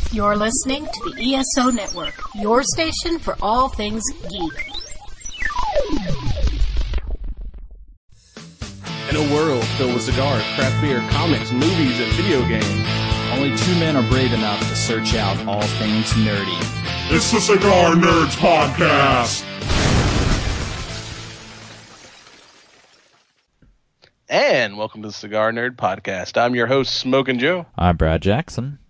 You're listening to the ESO Network, your station for all things geek. In a world filled with cigars, craft beer, comics, movies, and video games, only two men are brave enough to search out all things nerdy. It's the Cigar Nerds Podcast! And welcome to the Cigar Nerd Podcast. I'm your host, Smokin' Joe. I'm Brad Jackson.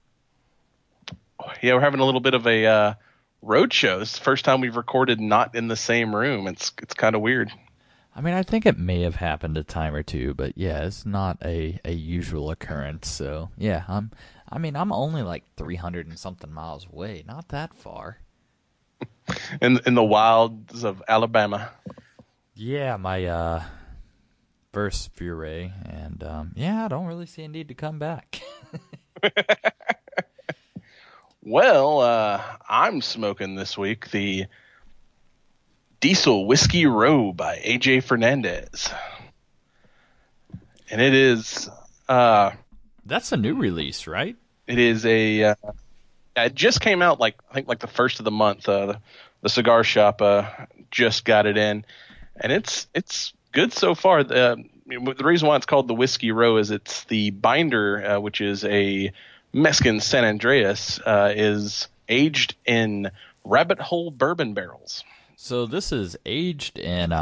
Yeah, we're having a little bit of a road show. This is the first time we've recorded not in the same room. It's kind of weird. I mean, I think it may have happened a time or two, but yeah, it's not a usual occurrence. So yeah, I'm only like 300 and something miles away. Not that far. in the wilds of Alabama. Yeah, my first foray, and yeah, I don't really see a need to come back. Well, I'm smoking this week the Diesel Whiskey Row by AJ Fernandez. And it is... That's a new release, right? It is a... it just came out, I think the first of the month. The cigar shop just got it in. And it's good so far. The reason why it's called the Whiskey Row is it's the binder, which is a Mexican San Andreas, is aged in rabbit hole bourbon barrels. So this is aged in,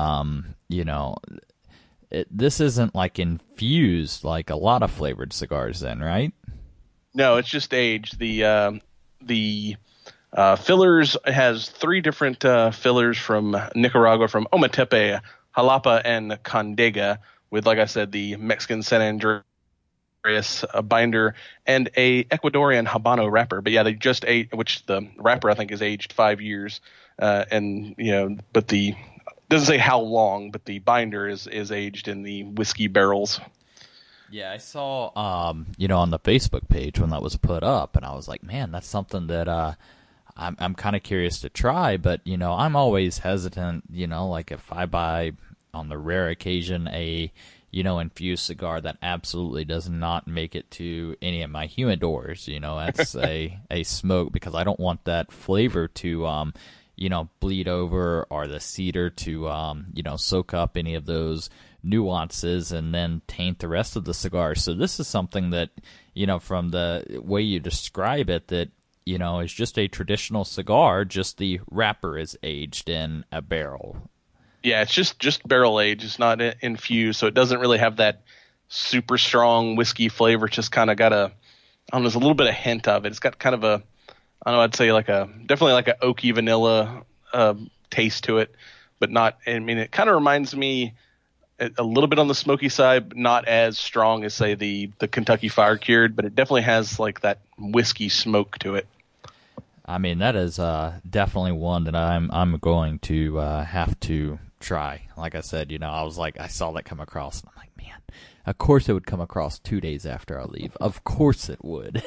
this isn't like infused like a lot of flavored cigars then, right? No, it's just aged. The fillers has three different fillers from Nicaragua, from Ometepe, Jalapa, and Condega, with, like I said, the Mexican San Andreas binder and a Ecuadorian Habano wrapper. But yeah, they just ate, which the wrapper I think is aged 5 years, but the doesn't say how long, but the binder is aged in the whiskey barrels. Yeah, I saw on the Facebook page when that was put up, and I was like, man, that's something that I'm kind of curious to try. But I'm always hesitant. Like if I buy on the rare occasion a infused cigar that absolutely does not make it to any of my humidors. That's a smoke, because I don't want that flavor to, bleed over, or the cedar to, soak up any of those nuances and then taint the rest of the cigar. So this is something that, from the way you describe it, that, is just a traditional cigar, just the wrapper is aged in a barrel. Yeah, it's just barrel aged. It's not infused, so it doesn't really have that super strong whiskey flavor. It's just kind of got there's a little bit of hint of it. It's got kind of I'd say definitely like a oaky vanilla taste to it, but not. I mean, it kind of reminds me a little bit on the smoky side, but not as strong as, say, the Kentucky Fire Cured. But it definitely has like that whiskey smoke to it. I mean, that is definitely one that I'm going to have to try. Like I said, I saw that come across, and I'm like, man, of course it would come across 2 days after I leave. Of course it would.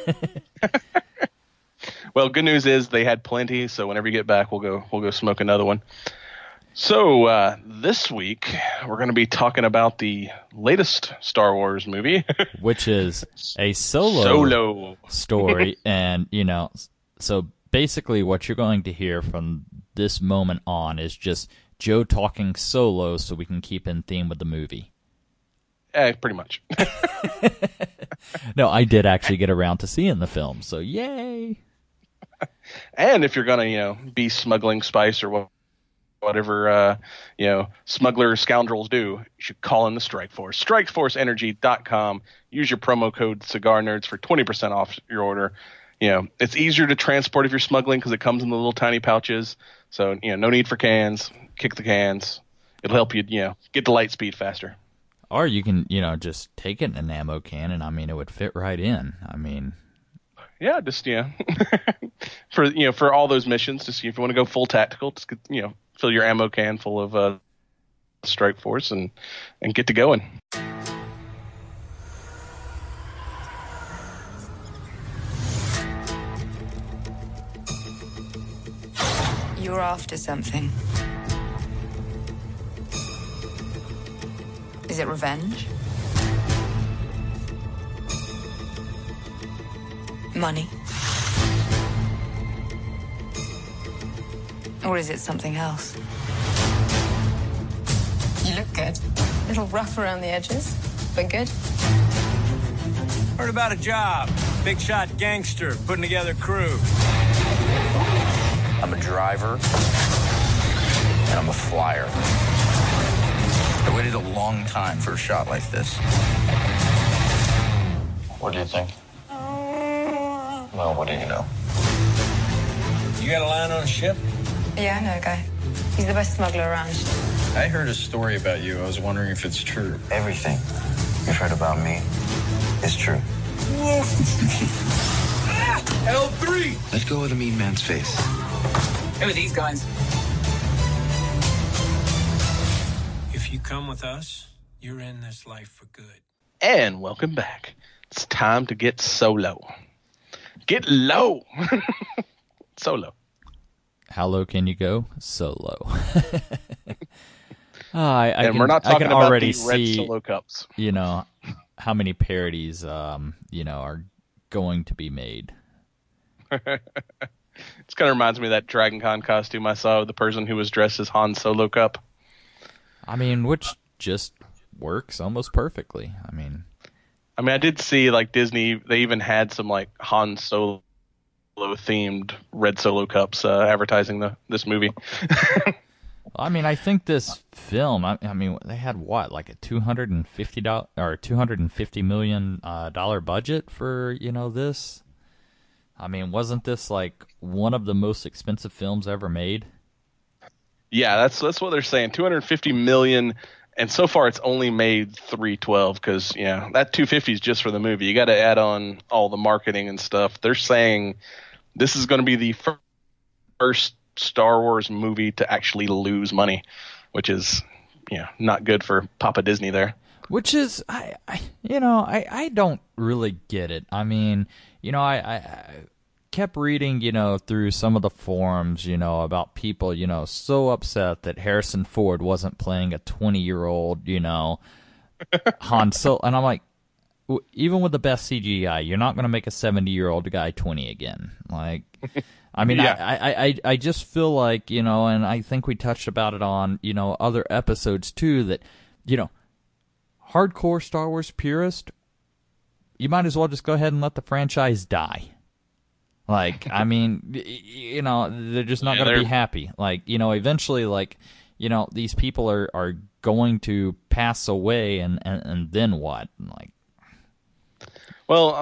Well, good news is they had plenty, so whenever you get back, we'll go smoke another one. So this week we're going to be talking about the latest Star Wars movie, which is a solo story, and so basically what you're going to hear from this moment on is just Joe talking solo so we can keep in theme with the movie. Pretty much. No, I did actually get around to seeing the film, so yay! And if you're going to, be smuggling spice or whatever, smuggler scoundrels do, you should call in the Strike Force. StrikeForceEnergy.com. Use your promo code CigarNerds for 20% off your order. It's easier to transport if you're smuggling because it comes in the little tiny pouches. So, no need for cans. Kick the cans. It'll help you, get the light speed faster. Or you can, just take it in an ammo can, and it would fit right in. Yeah, just, for all those missions, just if you want to go full tactical, just get, fill your ammo can full of Strike Force and get to going. You're after something. Is it revenge? Money? Or is it something else? You look good. A little rough around the edges, but good. Heard about a job. Big shot gangster putting together crew. I'm a driver, and I'm a flyer. I waited a long time for a shot like this. What do you think? Well, what do you know? You got a line on a ship? Yeah, I know a guy. He's the best smuggler around. I heard a story about you. I was wondering if it's true. Everything you've heard about me is true. L3! Let go of the mean man's face. Who are these guys? If you come with us, you're in this life for good. And welcome back. It's time to get solo. Get low. Solo. How low can you go? So low. And we're not talking about the red Solo cups. You know, how many parodies, you know, are going to be made. It's kind of reminds me of that Dragon Con costume I saw of the person who was dressed as Han Solo Cup. I mean, which just works almost perfectly. I mean, I did see, like, Disney, they even had some, like, Han Solo themed red Solo cups advertising this movie. I mean, I think this film, I mean, they had what, like a $250 million budget for, you know, this? I mean, wasn't this like one of the most expensive films ever made? Yeah, that's what they're saying. $250 million, and so far it's only made $312 because, you know, that $250 is just for the movie. You got to add on all the marketing and stuff. They're saying this is going to be the first Star Wars movie to actually lose money, which is, you know, not good for Papa Disney there. Which is, I don't really get it. I mean, you know, I kept reading, you know, through some of the forums, you know, about people, you know, so upset that Harrison Ford wasn't playing a 20-year-old, you know, Han Solo. And I'm like, even with the best CGI, you're not going to make a 70-year-old guy 20 again. Like, I mean, yeah. I just feel like, you know, and I think we touched about it on, you know, other episodes too, that, you know, hardcore Star Wars purist, you might as well just go ahead and let the franchise die. Like, I mean, you know, they're just not going to be happy. Like, you know, eventually, like, you know, these people are going to pass away, and then what? Like, well,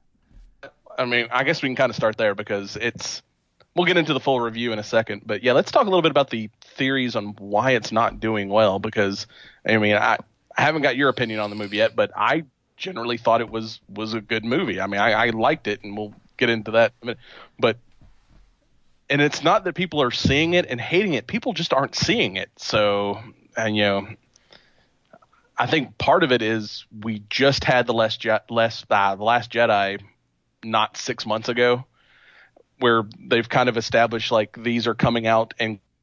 I mean, I guess we can kind of start there because we'll get into the full review in a second. But yeah, let's talk a little bit about the theories on why it's not doing well, because, I mean, I haven't got your opinion on the movie yet, but I generally thought it was a good movie. I mean, I liked it, and we'll get into that in a minute. But, and it's not that people are seeing it and hating it. People just aren't seeing it. So, and, you know, I think part of it is we just had The Last Jedi not 6 months ago, where they've kind of established, like, these are coming out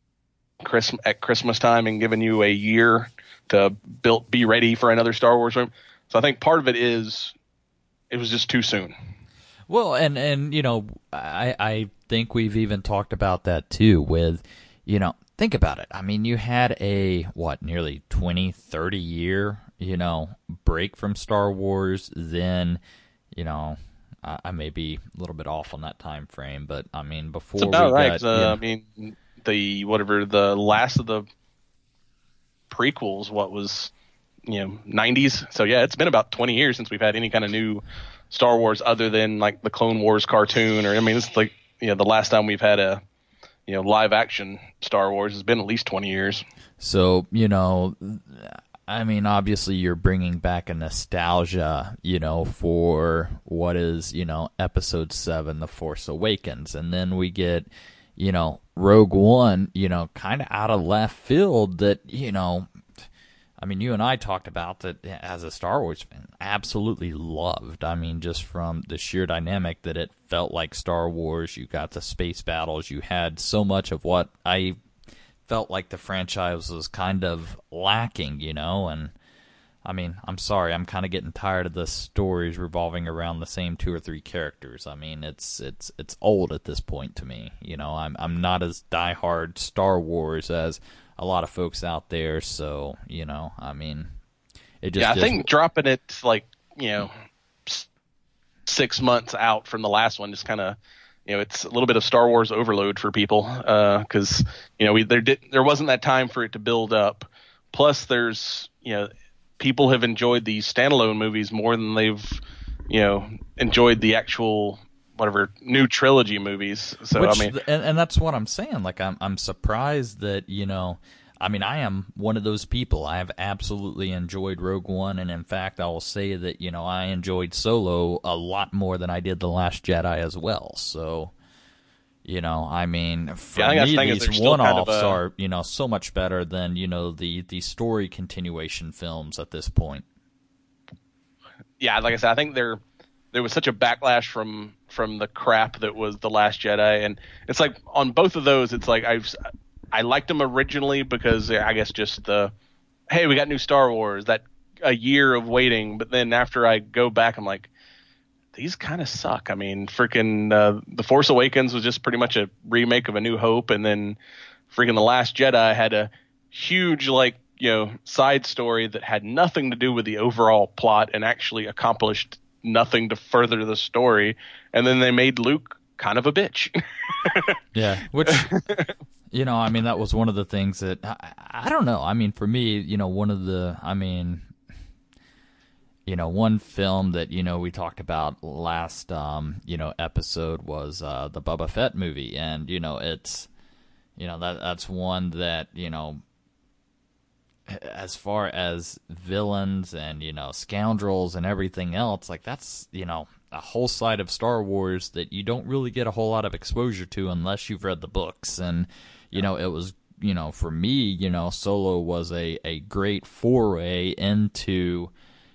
at Christmas time and giving you a year to be ready for another Star Wars film. So I think part of it is it was just too soon. Well, and you know, I think we've even talked about that too with, you know, think about it. I mean, you had a, nearly 20, 30 year, you know, break from Star Wars. Then, you know, I may be a little bit off on that time frame, but I mean, before it's about we right. got, I mean, the last of the prequels, what was, you know, 90s. So yeah, it's been about 20 years since we've had any kind of new Star Wars other than like the Clone Wars cartoon, or, I mean, it's like, you know, the last time we've had a, you know, live action Star Wars has been at least 20 years. So, you know, I mean, obviously you're bringing back a nostalgia, you know, for what is, you know, Episode 7, The Force Awakens, and then we get, you know, Rogue One, you know, kind of out of left field that, you know, I mean, you and I talked about that as a Star Wars fan, absolutely loved. I mean, just from the sheer dynamic that it felt like Star Wars. You got the space battles. You had so much of what I felt like the franchise was kind of lacking, you know. And I mean, I'm sorry, I'm kind of getting tired of the stories revolving around the same 2 or 3 characters. I mean, it's old at this point to me. You know, I'm not as diehard Star Wars as a lot of folks out there. So, you know, I mean, it just I think dropping it like 6 months out from the last one just kind of, it's a little bit of Star Wars overload for people because there wasn't that time for it to build up. Plus, there's people have enjoyed these standalone movies more than they've, enjoyed the actual whatever new trilogy movies. So I mean, and that's what I'm saying. Like I'm surprised that I mean, I am one of those people. I have absolutely enjoyed Rogue One, and in fact, I will say that I enjoyed Solo a lot more than I did The Last Jedi as well. So. I mean, for me, these one-offs are, so much better than, the story continuation films at this point. Yeah, like I said, I think there was such a backlash from the crap that was The Last Jedi, and it's like on both of those, it's like I liked them originally because I guess just hey, we got new Star Wars, that a year of waiting, but then after I go back, I'm like, these kind of suck. I mean, freaking The Force Awakens was just pretty much a remake of A New Hope, and then freaking The Last Jedi had a huge side story that had nothing to do with the overall plot and actually accomplished nothing to further the story, and then they made Luke kind of a bitch. Yeah, which I mean, that was one of the things that I don't know. I mean, for me, one of the one film that, we talked about last, episode was the Boba Fett movie. And, it's, that's one that, as far as villains and, scoundrels and everything else, like that's, a whole side of Star Wars that you don't really get a whole lot of exposure to unless you've read the books. And, it was, for me, Solo was a great foray into,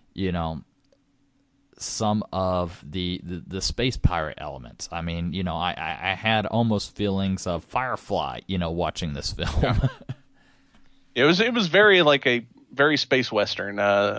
some of the space pirate elements. I mean, I had almost feelings of Firefly, watching this film. It was very like a very space western,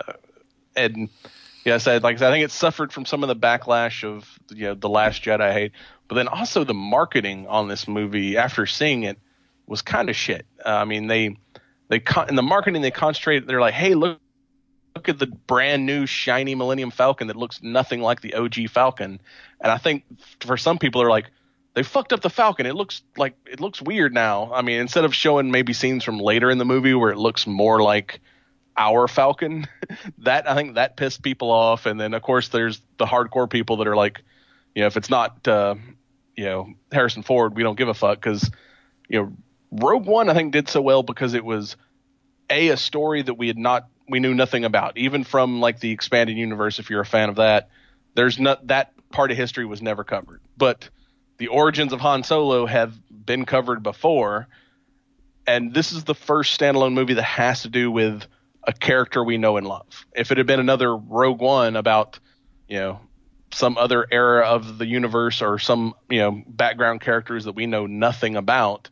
and yes, I think it suffered from some of the backlash of The Last Jedi hate, but then also the marketing on this movie after seeing it was kind of shit. I mean, in the marketing they concentrated. They're like, hey, look at the brand new shiny Millennium Falcon that looks nothing like the OG Falcon. And I think for some people they're like, they fucked up the Falcon. It looks weird now. I mean, instead of showing maybe scenes from later in the movie where it looks more like our Falcon, I think that pissed people off. And then of course there's the hardcore people that are like, if it's not, Harrison Ford, we don't give a fuck. Cause Rogue One, I think did so well because it was a story that we knew nothing about, even from like the expanded universe. If you're a fan of that, that part of history was never covered, but the origins of Han Solo have been covered before. And this is the first standalone movie that has to do with a character we know and love. If it had been another Rogue One about, some other era of the universe or some, background characters that we know nothing about,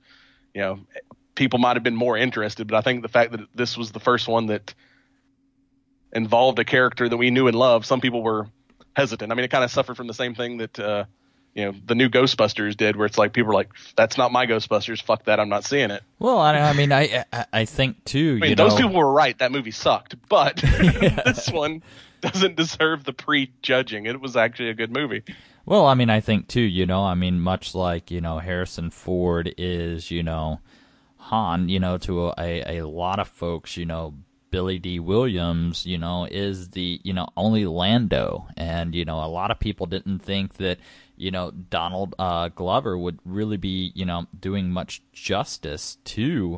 people might have been more interested. But I think the fact that this was the first one that involved a character that we knew and loved, some people were hesitant. I mean, it kind of suffered from the same thing that, the new Ghostbusters did, where it's like people are like, that's not my Ghostbusters. Fuck that. I'm not seeing it. Well, I mean, I think too, those people were right. That movie sucked, but this one doesn't deserve the pre-judging. It was actually a good movie. Well, I mean, I think too, much like, Harrison Ford is, Han, to a lot of folks, Billy D. Williams, is the, only Lando. And, a lot of people didn't think that, Donald Glover would really be, doing much justice to,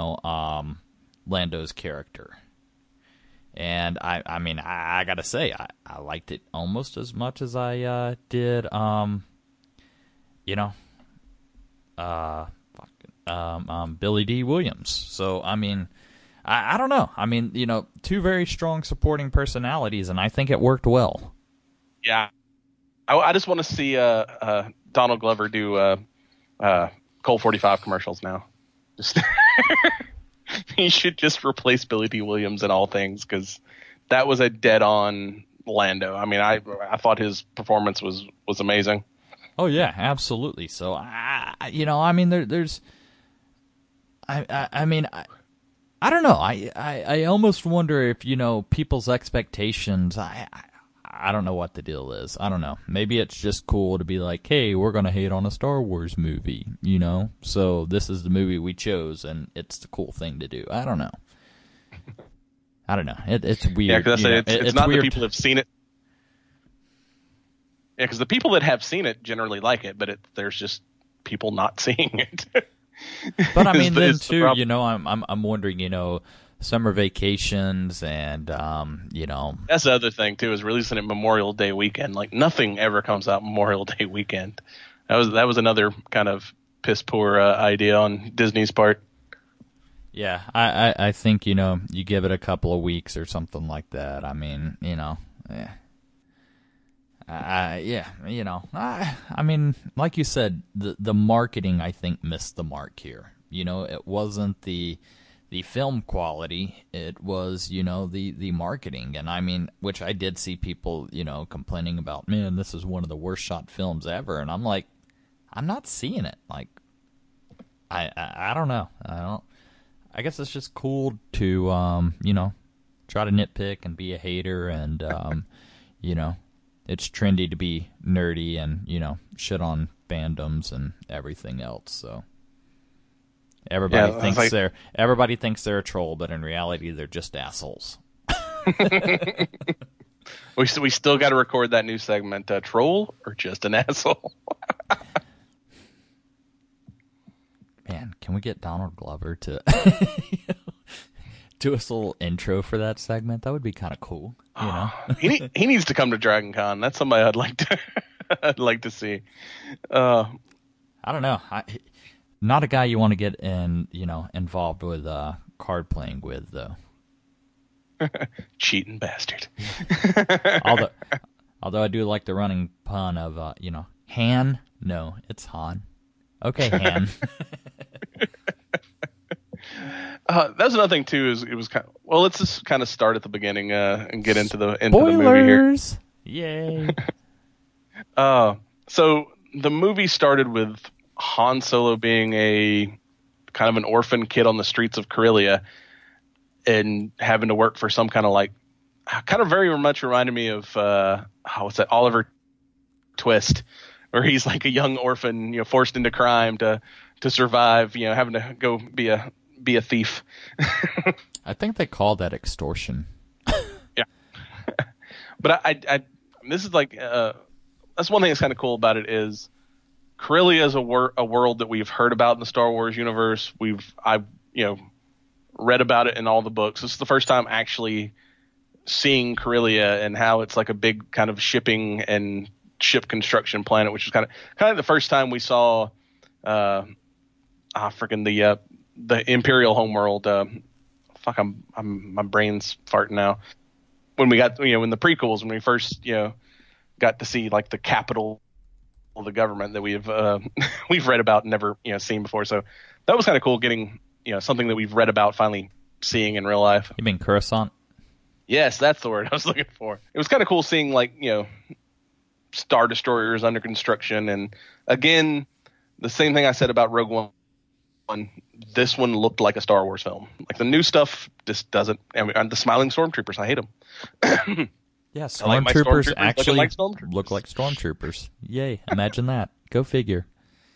Lando's character. And I mean, I gotta say, I liked it almost as much as I did, Billy D. Williams. So, I mean, I don't know. I mean, two very strong supporting personalities, and I think it worked well. Yeah. I just want to see Donald Glover do Colt 45 commercials now. Just he should just replace Billy D. Williams in all things, because that was a dead-on Lando. I mean, I thought his performance was amazing. Oh yeah, absolutely. So I mean, there's, I mean, I don't know. I almost wonder if people's expectations. I don't know what the deal is. I don't know. Maybe it's just cool to be like, hey, we're gonna hate on a Star Wars movie, So this is the movie we chose, and it's the cool thing to do. I don't know. It's weird. Yeah, because it's not weird. The people that have seen it. Yeah, because the people that have seen it generally like it, but there's just people not seeing it. But I mean, then too, I'm wondering, summer vacations and That's the other thing too, is releasing it Memorial Day weekend. Like nothing ever comes out Memorial Day weekend. That was another kind of piss poor idea on Disney's part. Yeah, I think you give it a couple of weeks or something like that. I mean, yeah. I mean, like you said, the marketing, I think, missed the mark here. It wasn't the film quality, it was, the marketing. And I mean, which I did see people, complaining about, man, this is one of the worst shot films ever. And I'm like, I'm not seeing it. Like, I don't know. I guess it's just cool to, try to nitpick and be a hater and, it's trendy to be nerdy and, shit on fandoms and everything else. So everybody thinks they're a troll, but in reality they're just assholes. We still got to record that new segment, troll or just an asshole. Man, can we get Donald Glover to do us a little intro for that segment? That would be kind of cool. He needs to come to Dragon Con. That's somebody I'd like to see. I don't know. Not a guy you want to get involved with card playing with, though. Cheating bastard. although I do like the running pun of Han. No, it's Han. Okay, Han. That's another thing too. Is it was kind of, well, let's just kind of start at the beginning and get into the movie here. Yay! So the movie started with Han Solo being a kind of an orphan kid on the streets of Corellia and having to work for some kind of very much reminded me of what's that, Oliver Twist, where he's like a young orphan, forced into crime to survive, having to go be a thief. I think they call that extortion. Yeah. But I this is like that's one thing that's kind of cool about it is Corellia is a world that we've heard about in the Star Wars universe. I've read about it in all the books. This is the first time actually seeing Corellia and how it's like a big kind of shipping and ship construction planet, which is kind of the first time we saw the Imperial homeworld. My brain's farting now. When we got in the prequels, when we first got to see like the capital of the government that we've read about and never seen before. So that was kind of cool getting something that we've read about finally seeing in real life. You mean Coruscant? Yes, that's the word I was looking for. It was kind of cool seeing like Star Destroyers under construction, and again the same thing I said about Rogue One. This one looked like a Star Wars film. Like the new stuff just doesn't. And the smiling stormtroopers, I hate them. Yeah, stormtroopers actually look like stormtroopers. Yay! Imagine that. Go figure.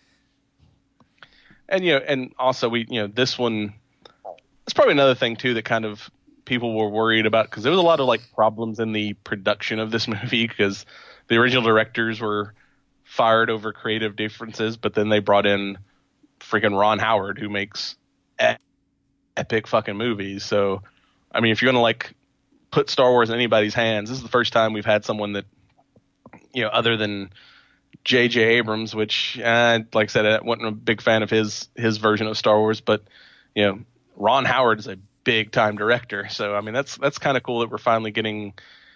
And and also this one. It's probably another thing too that kind of people were worried about, because there was a lot of like problems in the production of this movie because the original directors were fired over creative differences, but then they brought in freaking Ron Howard, who makes epic fucking movies. So, I mean, if you're gonna like put Star Wars in anybody's hands, this is the first time we've had someone that, other than J.J. Abrams, which, like I said, I wasn't a big fan of his version of Star Wars, but Ron Howard is a big time director. So, I mean, that's kind of cool that we're finally getting,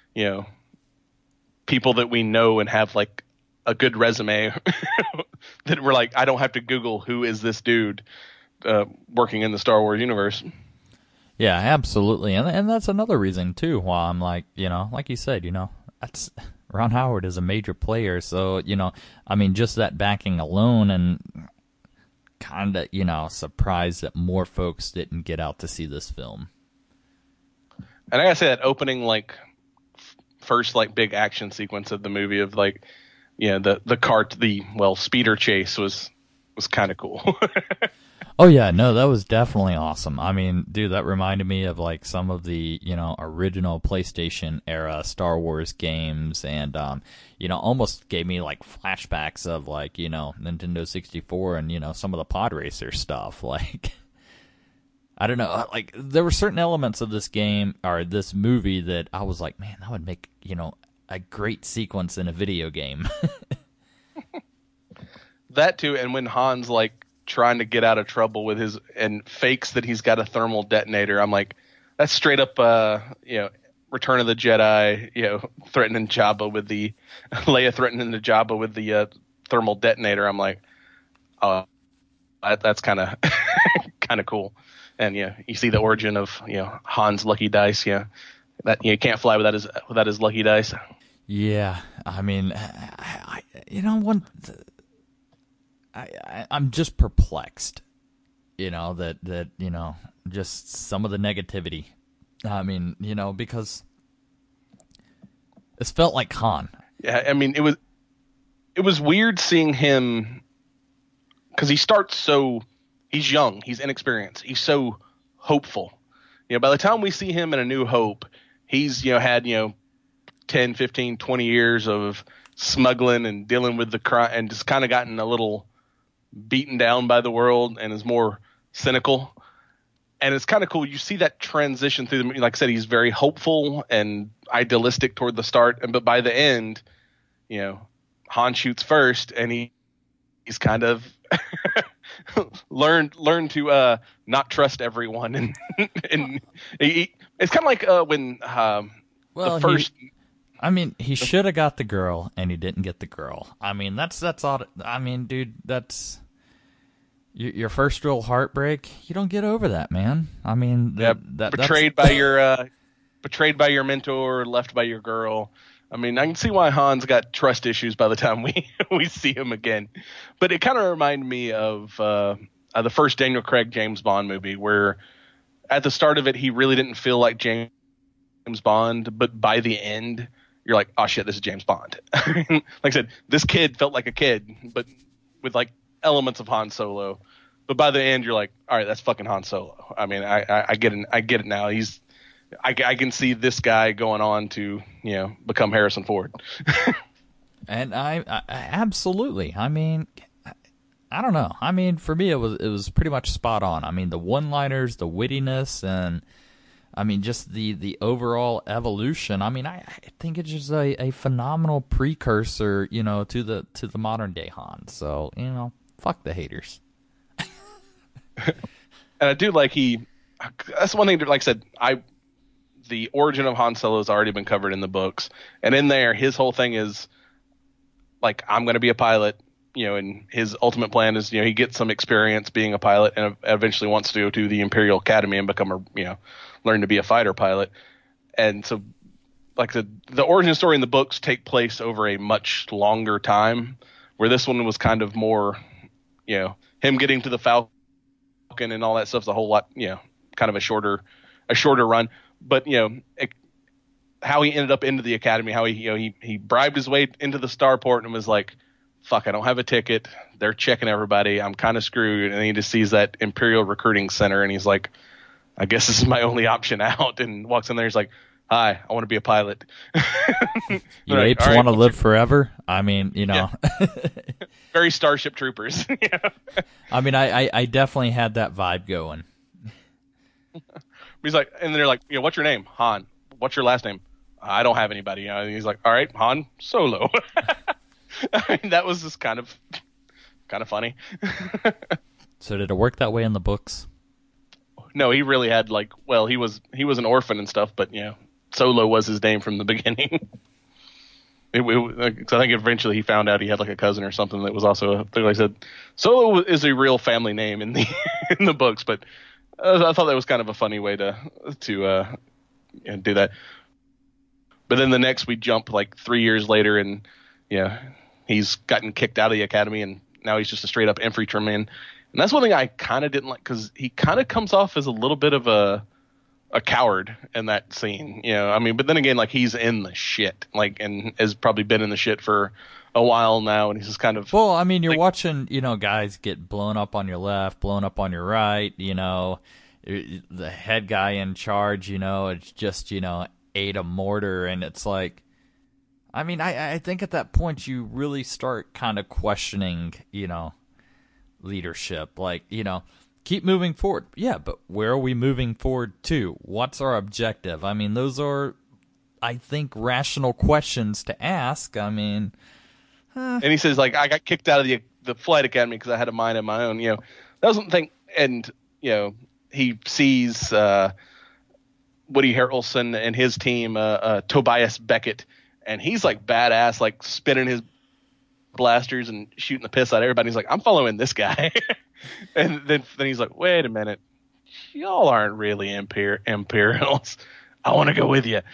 people that we know and have like a good resume that we're like, I don't have to Google who is this dude working in the Star Wars universe. Yeah, absolutely. And that's another reason, too, why I'm like, like you said, that's Ron Howard is a major player. So, I mean, just that backing alone, and kind of, surprised that more folks didn't get out to see this film. And I gotta say, that opening, first, big action sequence of the movie of, the speeder chase was kind of cool. Oh, yeah, no, that was definitely awesome. I mean, dude, that reminded me of, some of the, original PlayStation era Star Wars games, and, almost gave me, flashbacks of, Nintendo 64 and, some of the Pod Racer stuff. I don't know, there were certain elements of this game, or this movie, that I was like, man, that would make, a great sequence in a video game. That, too, and when Han's, trying to get out of trouble with and fakes that he's got a thermal detonator. I'm like, that's straight up, Return of the Jedi, threatening Jabba with Leia threatening the Jabba with the thermal detonator. I'm like, oh, that's kind of cool. And you see the origin of Han's lucky dice. That you can't fly without his lucky dice. Yeah, I mean, I'm just perplexed, that just some of the negativity. I mean, because it's felt like Han. Yeah, I mean, it was weird seeing him, because he starts he's young, he's inexperienced, he's so hopeful. By the time we see him in A New Hope, he's had 10, 15, 20 years of smuggling and dealing with the crime, and just kind of gotten a little beaten down by the world and is more cynical. And it's kind of cool. You see that transition through the movie. Like I said, he's very hopeful and idealistic toward the start, but by the end, Han shoots first, and he's kind of learned to not trust everyone, and it's kind of like when the first. He should have got the girl, and he didn't get the girl. I mean, that's all. I mean, dude, that's your first real heartbreak. You don't get over that, man. I mean, betrayed by your mentor, left by your girl. I mean, I can see why Han's got trust issues by the time we see him again. But it kind of reminded me of the first Daniel Craig James Bond movie, where at the start of it, he really didn't feel like James Bond, but by the end, you're like, oh shit, this is James Bond. Like I said, this kid felt like a kid, but with elements of Han Solo. But by the end, you're like, all right, that's fucking Han Solo. I mean, I get it. I get it now. I can see this guy going on to become Harrison Ford. And I absolutely. I mean, I don't know. I mean, for me, it was pretty much spot on. I mean, the one-liners, the wittiness, and I mean, just the overall evolution. I mean, I think it's just a phenomenal precursor, to the modern day Han. So, fuck the haters. And I do like that's one thing that, like I said, the origin of Han Solo has already been covered in the books. And in there, his whole thing is I'm going to be a pilot, and his ultimate plan is, he gets some experience being a pilot and eventually wants to go to the Imperial Academy and become learn to be a fighter pilot. And so, the origin story in the books take place over a much longer time, where this one was kind of more, him getting to the Falcon and all that stuff's a whole lot, kind of a shorter run. But, how he ended up into the academy, how he bribed his way into the starport and was like, fuck, I don't have a ticket. They're checking everybody. I'm kind of screwed. And he just sees that Imperial Recruiting Center, and he's like, I guess this is my only option out, and walks in there. He's like, hi, I want to be a pilot. You apes want to live forever? I mean, Very Starship Troopers. I mean, I definitely had that vibe going. He's like, and they're like, what's your name? Han. What's your last name? I don't have anybody. And he's like, all right, Han Solo. I mean, that was just kind of funny. So did it work that way in the books? No, he really had he was an orphan and stuff, but Solo was his name from the beginning. I think eventually he found out he had a cousin or something that was also like I said, Solo is a real family name in the in the books, but I thought that was kind of a funny way to do that. But then the next we jump like 3 years later, and he's gotten kicked out of the academy, and now he's just a straight up infantryman. And that's one thing I kind of didn't like, because he kind of comes off as a little bit of a coward in that scene, I mean, but then again, like, he's in the shit, like, and has probably been in the shit for a while now, and he's just kind of. Well, I mean, you're watching, guys get blown up on your left, blown up on your right, the head guy in charge, it's just, ate a mortar, and it's like, I mean, I think at that point you really start kind of questioning, leadership, like, keep moving forward. Yeah, but where are we moving forward to? What's our objective? I mean, those are, I think, rational questions to ask. I mean, and he says, like, I got kicked out of the flight academy because I had a mind of my own. That was one thing. And he sees Woody Harrelson and his team, Tobias Beckett, and he's like badass, like spinning his blasters and shooting the piss out of everybody. He's like, I'm following this guy. And then he's like, wait a minute, y'all aren't really Imperials. I want to go with you.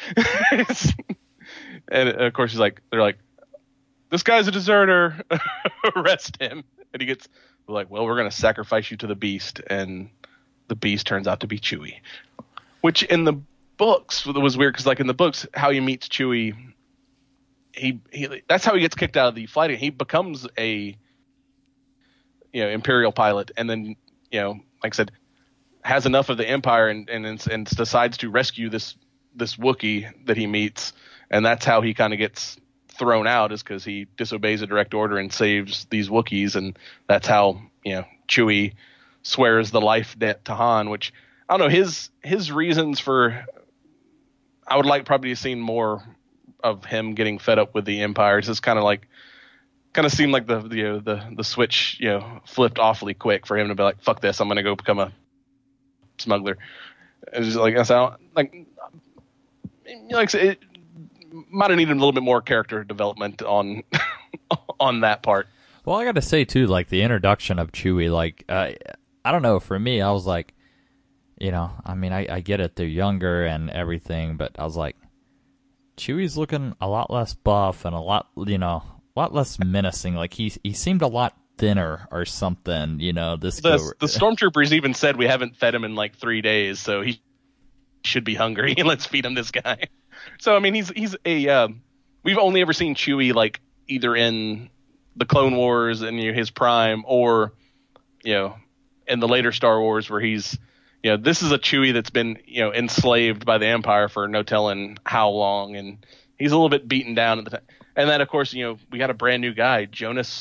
And of course they're like, this guy's a deserter. Arrest him. And he gets like, well, we're going to sacrifice you to the beast. And the beast turns out to be Chewie, which in the books was weird. Cause like in the books, how he meets Chewie, he that's how he gets kicked out of the flight. He becomes a Imperial pilot, and then like I said, has enough of the Empire and decides to rescue this Wookiee that he meets, and that's how he kind of gets thrown out, is because he disobeys a direct order and saves these Wookiees, and that's how Chewie swears the life debt to Han, which I don't know his reasons for. I would like probably to seen more of him getting fed up with the Empire. It's just kind of seemed like the switch flipped awfully quick for him to be like, fuck this, I'm gonna go become a smuggler. It's just like, that's how, like I said, it might have needed a little bit more character development on that part. Well, I gotta say too, like the introduction of Chewie, like I don't know, for me I was like, I mean, I get it, they're younger and everything, but I was like, Chewie's looking a lot less buff and a lot less menacing. Like he seemed a lot thinner or something. The stormtroopers even said we haven't fed him in like 3 days, so he should be hungry. Let's feed him this guy. So I mean, he's a we've only ever seen Chewie like either in the Clone Wars and his prime, or in the later Star Wars where he's. This is a Chewie that's been, enslaved by the Empire for no telling how long, and he's a little bit beaten down at the time. And then, of course, we got a brand new guy, Jonas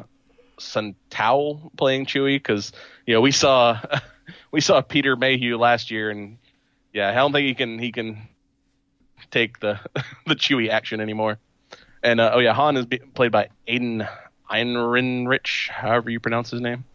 Suntao, playing Chewie, because we saw Peter Mayhew last year, and I don't think he can take the Chewie action anymore. And Han is played by Aiden Ehrenreich, however you pronounce his name.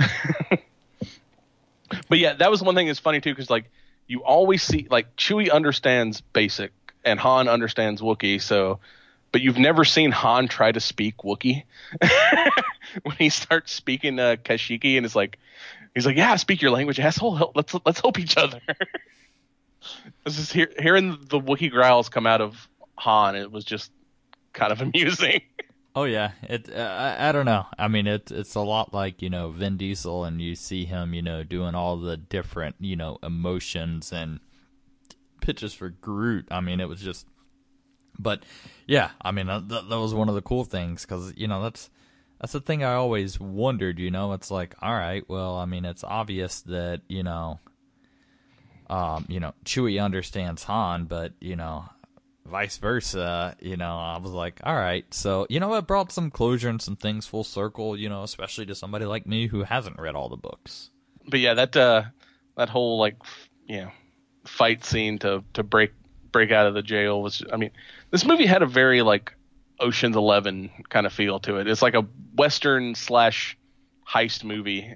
But yeah, that was one thing that's funny too, because like you always see like Chewie understands basic and Han understands Wookiee, but you've never seen Han try to speak Wookiee. When he starts speaking Kashyyyk, and he's like, yeah, speak your language, asshole. Let's help each other. It's just hearing the Wookiee growls come out of Han, it was just kind of amusing. Oh yeah, I don't know. I mean, it's a lot like Vin Diesel, and you see him doing all the different emotions and pitches for Groot. I mean, it was just, but yeah, I mean that was one of the cool things, because that's the thing I always wondered. It's like, all right, well, I mean, it's obvious that Chewie understands Han, but vice versa, I was like, all right, so, it brought some closure and some things full circle, especially to somebody like me who hasn't read all the books. But yeah, that whole, like, fight scene to break out of the jail was, I mean, this movie had a very, like, Ocean's 11 kind of feel to it. It's like a Western / heist movie,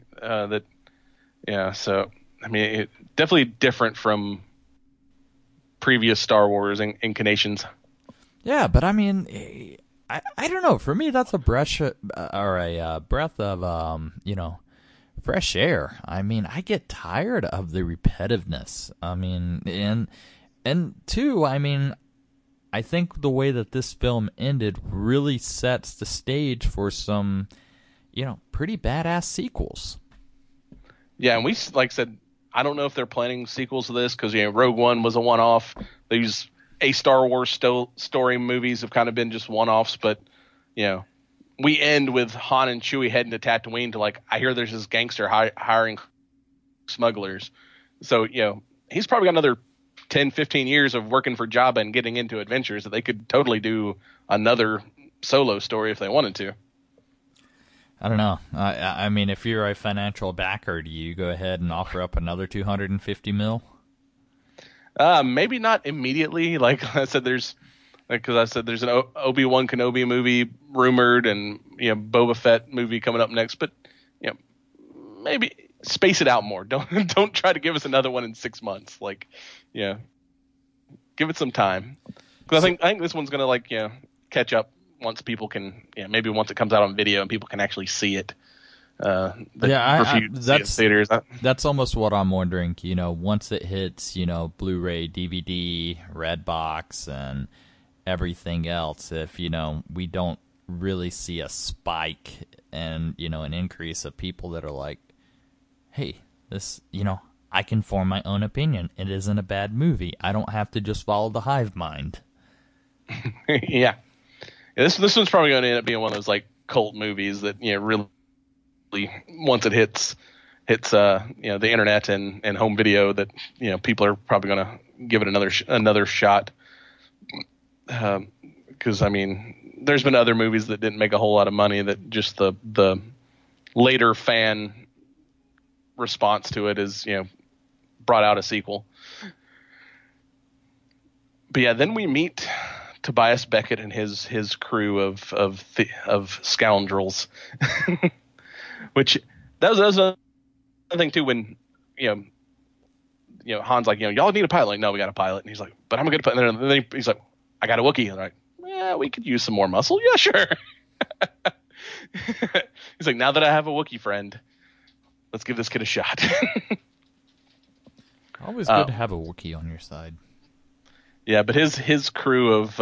so, I mean, it definitely different from previous Star Wars incarnations. Yeah, but I mean, I don't know. For me, that's a breath of fresh air. I mean, I get tired of the repetitiveness. I mean, and two, I mean, I think the way that this film ended really sets the stage for some, pretty badass sequels. Yeah, and we, like I said, I don't know if they're planning sequels to this because, Rogue One was a one-off. These Star Wars story movies have kind of been just one-offs, but, we end with Han and Chewie heading to Tatooine to, I hear there's this gangster hiring smugglers. So, he's probably got another 10, 15 years of working for Jabba and getting into adventures that they could totally do another solo story if they wanted to. I don't know. I mean, if you're a financial backer, do you go ahead and offer up another $250 million? Maybe not immediately. Like I said, there's an Obi-Wan Kenobi movie rumored, and Boba Fett movie coming up next. But maybe space it out more. Don't try to give us another one in 6 months. Give it some time, because I think this one's gonna catch up once people can, maybe once it comes out on video and people can actually see it. That's theaters. That's almost what I'm wondering. Once it hits, Blu-ray, DVD, Redbox, and everything else, if we don't really see a spike and an increase of people that are like, hey, this, I can form my own opinion. It isn't a bad movie. I don't have to just follow the hive mind. Yeah. This one's probably going to end up being one of those cult movies that really, once it hits the internet and home video, that people are probably going to give it another shot. Because I mean, there's been other movies that didn't make a whole lot of money that just the later fan response to it is brought out a sequel. But yeah, then we meet Tobias Beckett and his crew of scoundrels, which that was another thing too. When Han's like, y'all need a pilot. Like, no, we got a pilot, and he's like, but I'm a good pilot. And then he's like, I got a Wookiee. And they're like, yeah, we could use some more muscle. Yeah, sure. He's like, now that I have a Wookiee friend, let's give this kid a shot. Always good to have a Wookiee on your side. Yeah, but his crew of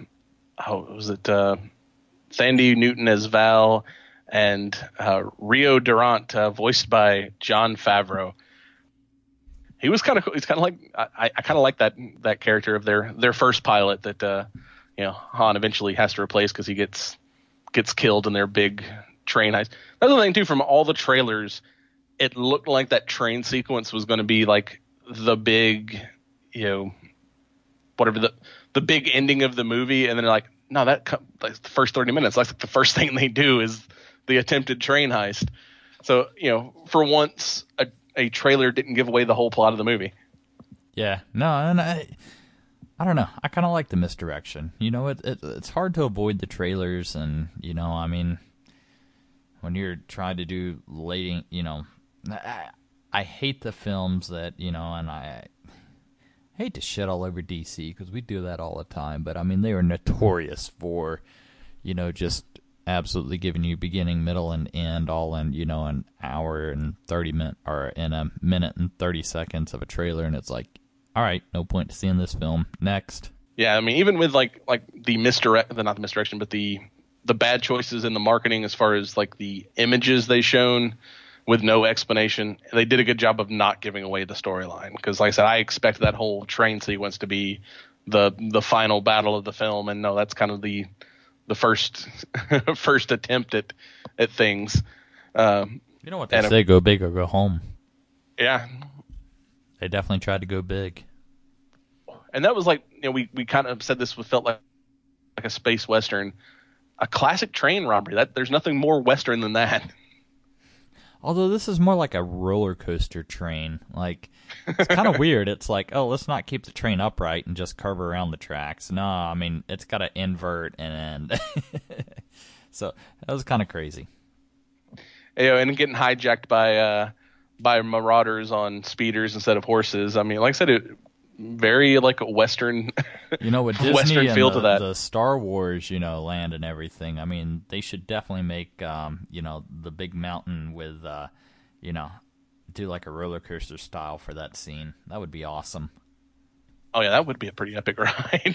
Thandie Newton as Val and Rio Durant, voiced by Jon Favreau. He was kind of cool. He's kind of like I kind of like that character of their first pilot that Han eventually has to replace because he gets killed in their big train heist. That's the thing too. From all the trailers, it looked like that train sequence was going to be like the big, whatever the big ending of the movie, and then they're like, no, like the first 30 minutes, like the first thing they do is the attempted train heist. So for once, a trailer didn't give away the whole plot of the movie. Yeah, no, and I don't know. I kind of like the misdirection. It's hard to avoid the trailers, and I mean, when you're trying to do late, I hate the films that and I hate to shit all over DC because we do that all the time. But I mean, they are notorious for, just absolutely giving you beginning, middle, and end all in an hour and 30 minutes, or in a minute and 30 seconds of a trailer, and it's like, all right, no point to seeing this film. Next. Yeah, I mean, even with like the not the misdirection, but the bad choices in the marketing as far as like the images they shown with no explanation, they did a good job of not giving away the storyline. Because like I said, I expect that whole train sequence to be the final battle of the film, and no, that's kind of the first first attempt at things. You know what they say, go big or go home. Yeah. They definitely tried to go big. And that was like, we kind of said this felt like a space western, a classic train robbery. There's nothing more western than that. Although this is more like a roller coaster train. Like, it's kind of weird. It's like, oh, let's not keep the train upright and just curve around the tracks. No, I mean, it's got to invert and so that was kind of crazy. And getting hijacked by marauders on speeders instead of horses. I mean, like I said, very like a western, with Disney western feel to that. The Star Wars, land and everything. I mean, they should definitely make, the big mountain with, do like a roller coaster style for that scene. That would be awesome. Oh yeah, that would be a pretty epic ride.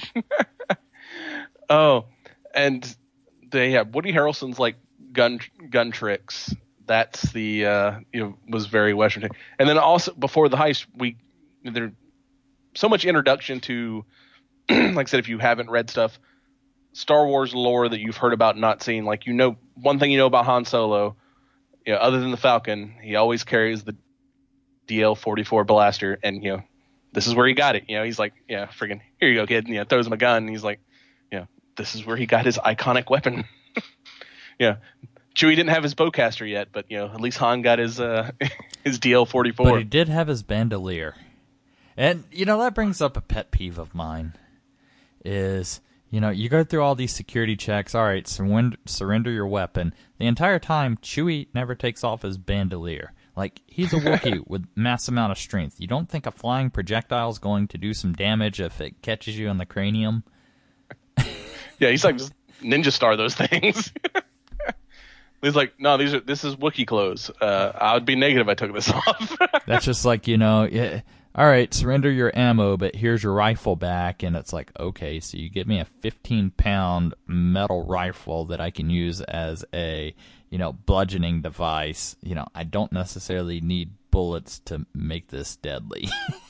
Oh, and they have Woody Harrelson's like gun tricks. That's the was very Western. And then also before the heist, there's so much introduction to, like I said, if you haven't read stuff, Star Wars lore that you've heard about and not seen. Like one thing you know about Han Solo, other than the Falcon, he always carries the DL-44 blaster, and this is where he got it. He's like, friggin' here you go, kid. And, throws him a gun, and he's like, this is where he got his iconic weapon. Chewie didn't have his bowcaster yet, but at least Han got his his DL-44. But he did have his bandolier, and that brings up a pet peeve of mine. Is you go through all these security checks. All right, surrender your weapon. The entire time, Chewie never takes off his bandolier. Like, he's a Wookiee with mass amount of strength. You don't think a flying projectile is going to do some damage if it catches you in the cranium? Yeah, he's like, just ninja star those things. He's like, no, this is Wookiee clothes. I would be negative if I took this off. That's just like, all right, surrender your ammo, but here's your rifle back. And it's like, okay, so you give me a 15-pound metal rifle that I can use as a, bludgeoning device. I don't necessarily need bullets to make this deadly.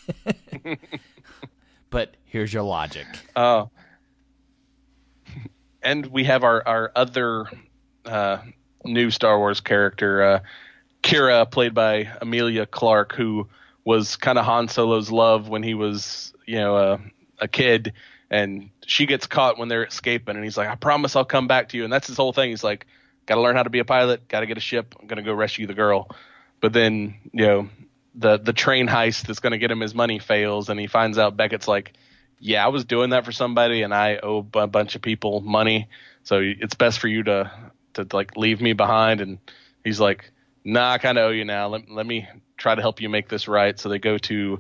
But here's your logic. And we have our other new Star Wars character, Kira, played by Emilia Clarke, who was kind of Han Solo's love when he was, a kid, and she gets caught when they're escaping, and he's like, I promise I'll come back to you. And that's his whole thing. He's like, got to learn how to be a pilot, got to get a ship, I'm going to go rescue the girl. But then, the train heist that's going to get him his money fails, and he finds out Beckett's like, yeah, I was doing that for somebody, and I owe a bunch of people money, so it's best for you to like leave me behind. And he's like, nah, I kind of owe you now. Let me try to help you make this right. So they go to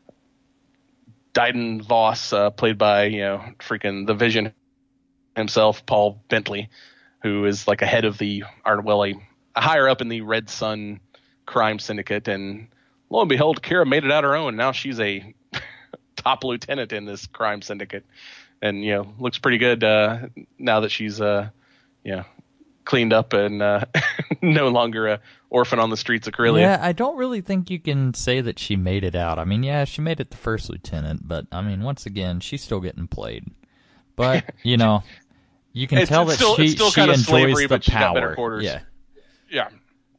Diden Voss, played by freaking the Vision himself, Paul Bentley, who is like a head of a higher up in the Red Sun crime syndicate. And lo and behold, Kira made it out her own. Now she's a top lieutenant in this crime syndicate, and looks pretty good now that she's cleaned up and no longer a orphan on the streets of Corellia. Yeah, I don't really think you can say that she made it out. I mean, yeah, she made it to first lieutenant, but I mean, once again, she's still getting played. But you can tell that she enjoys slavery, the power. Better quarters. Yeah.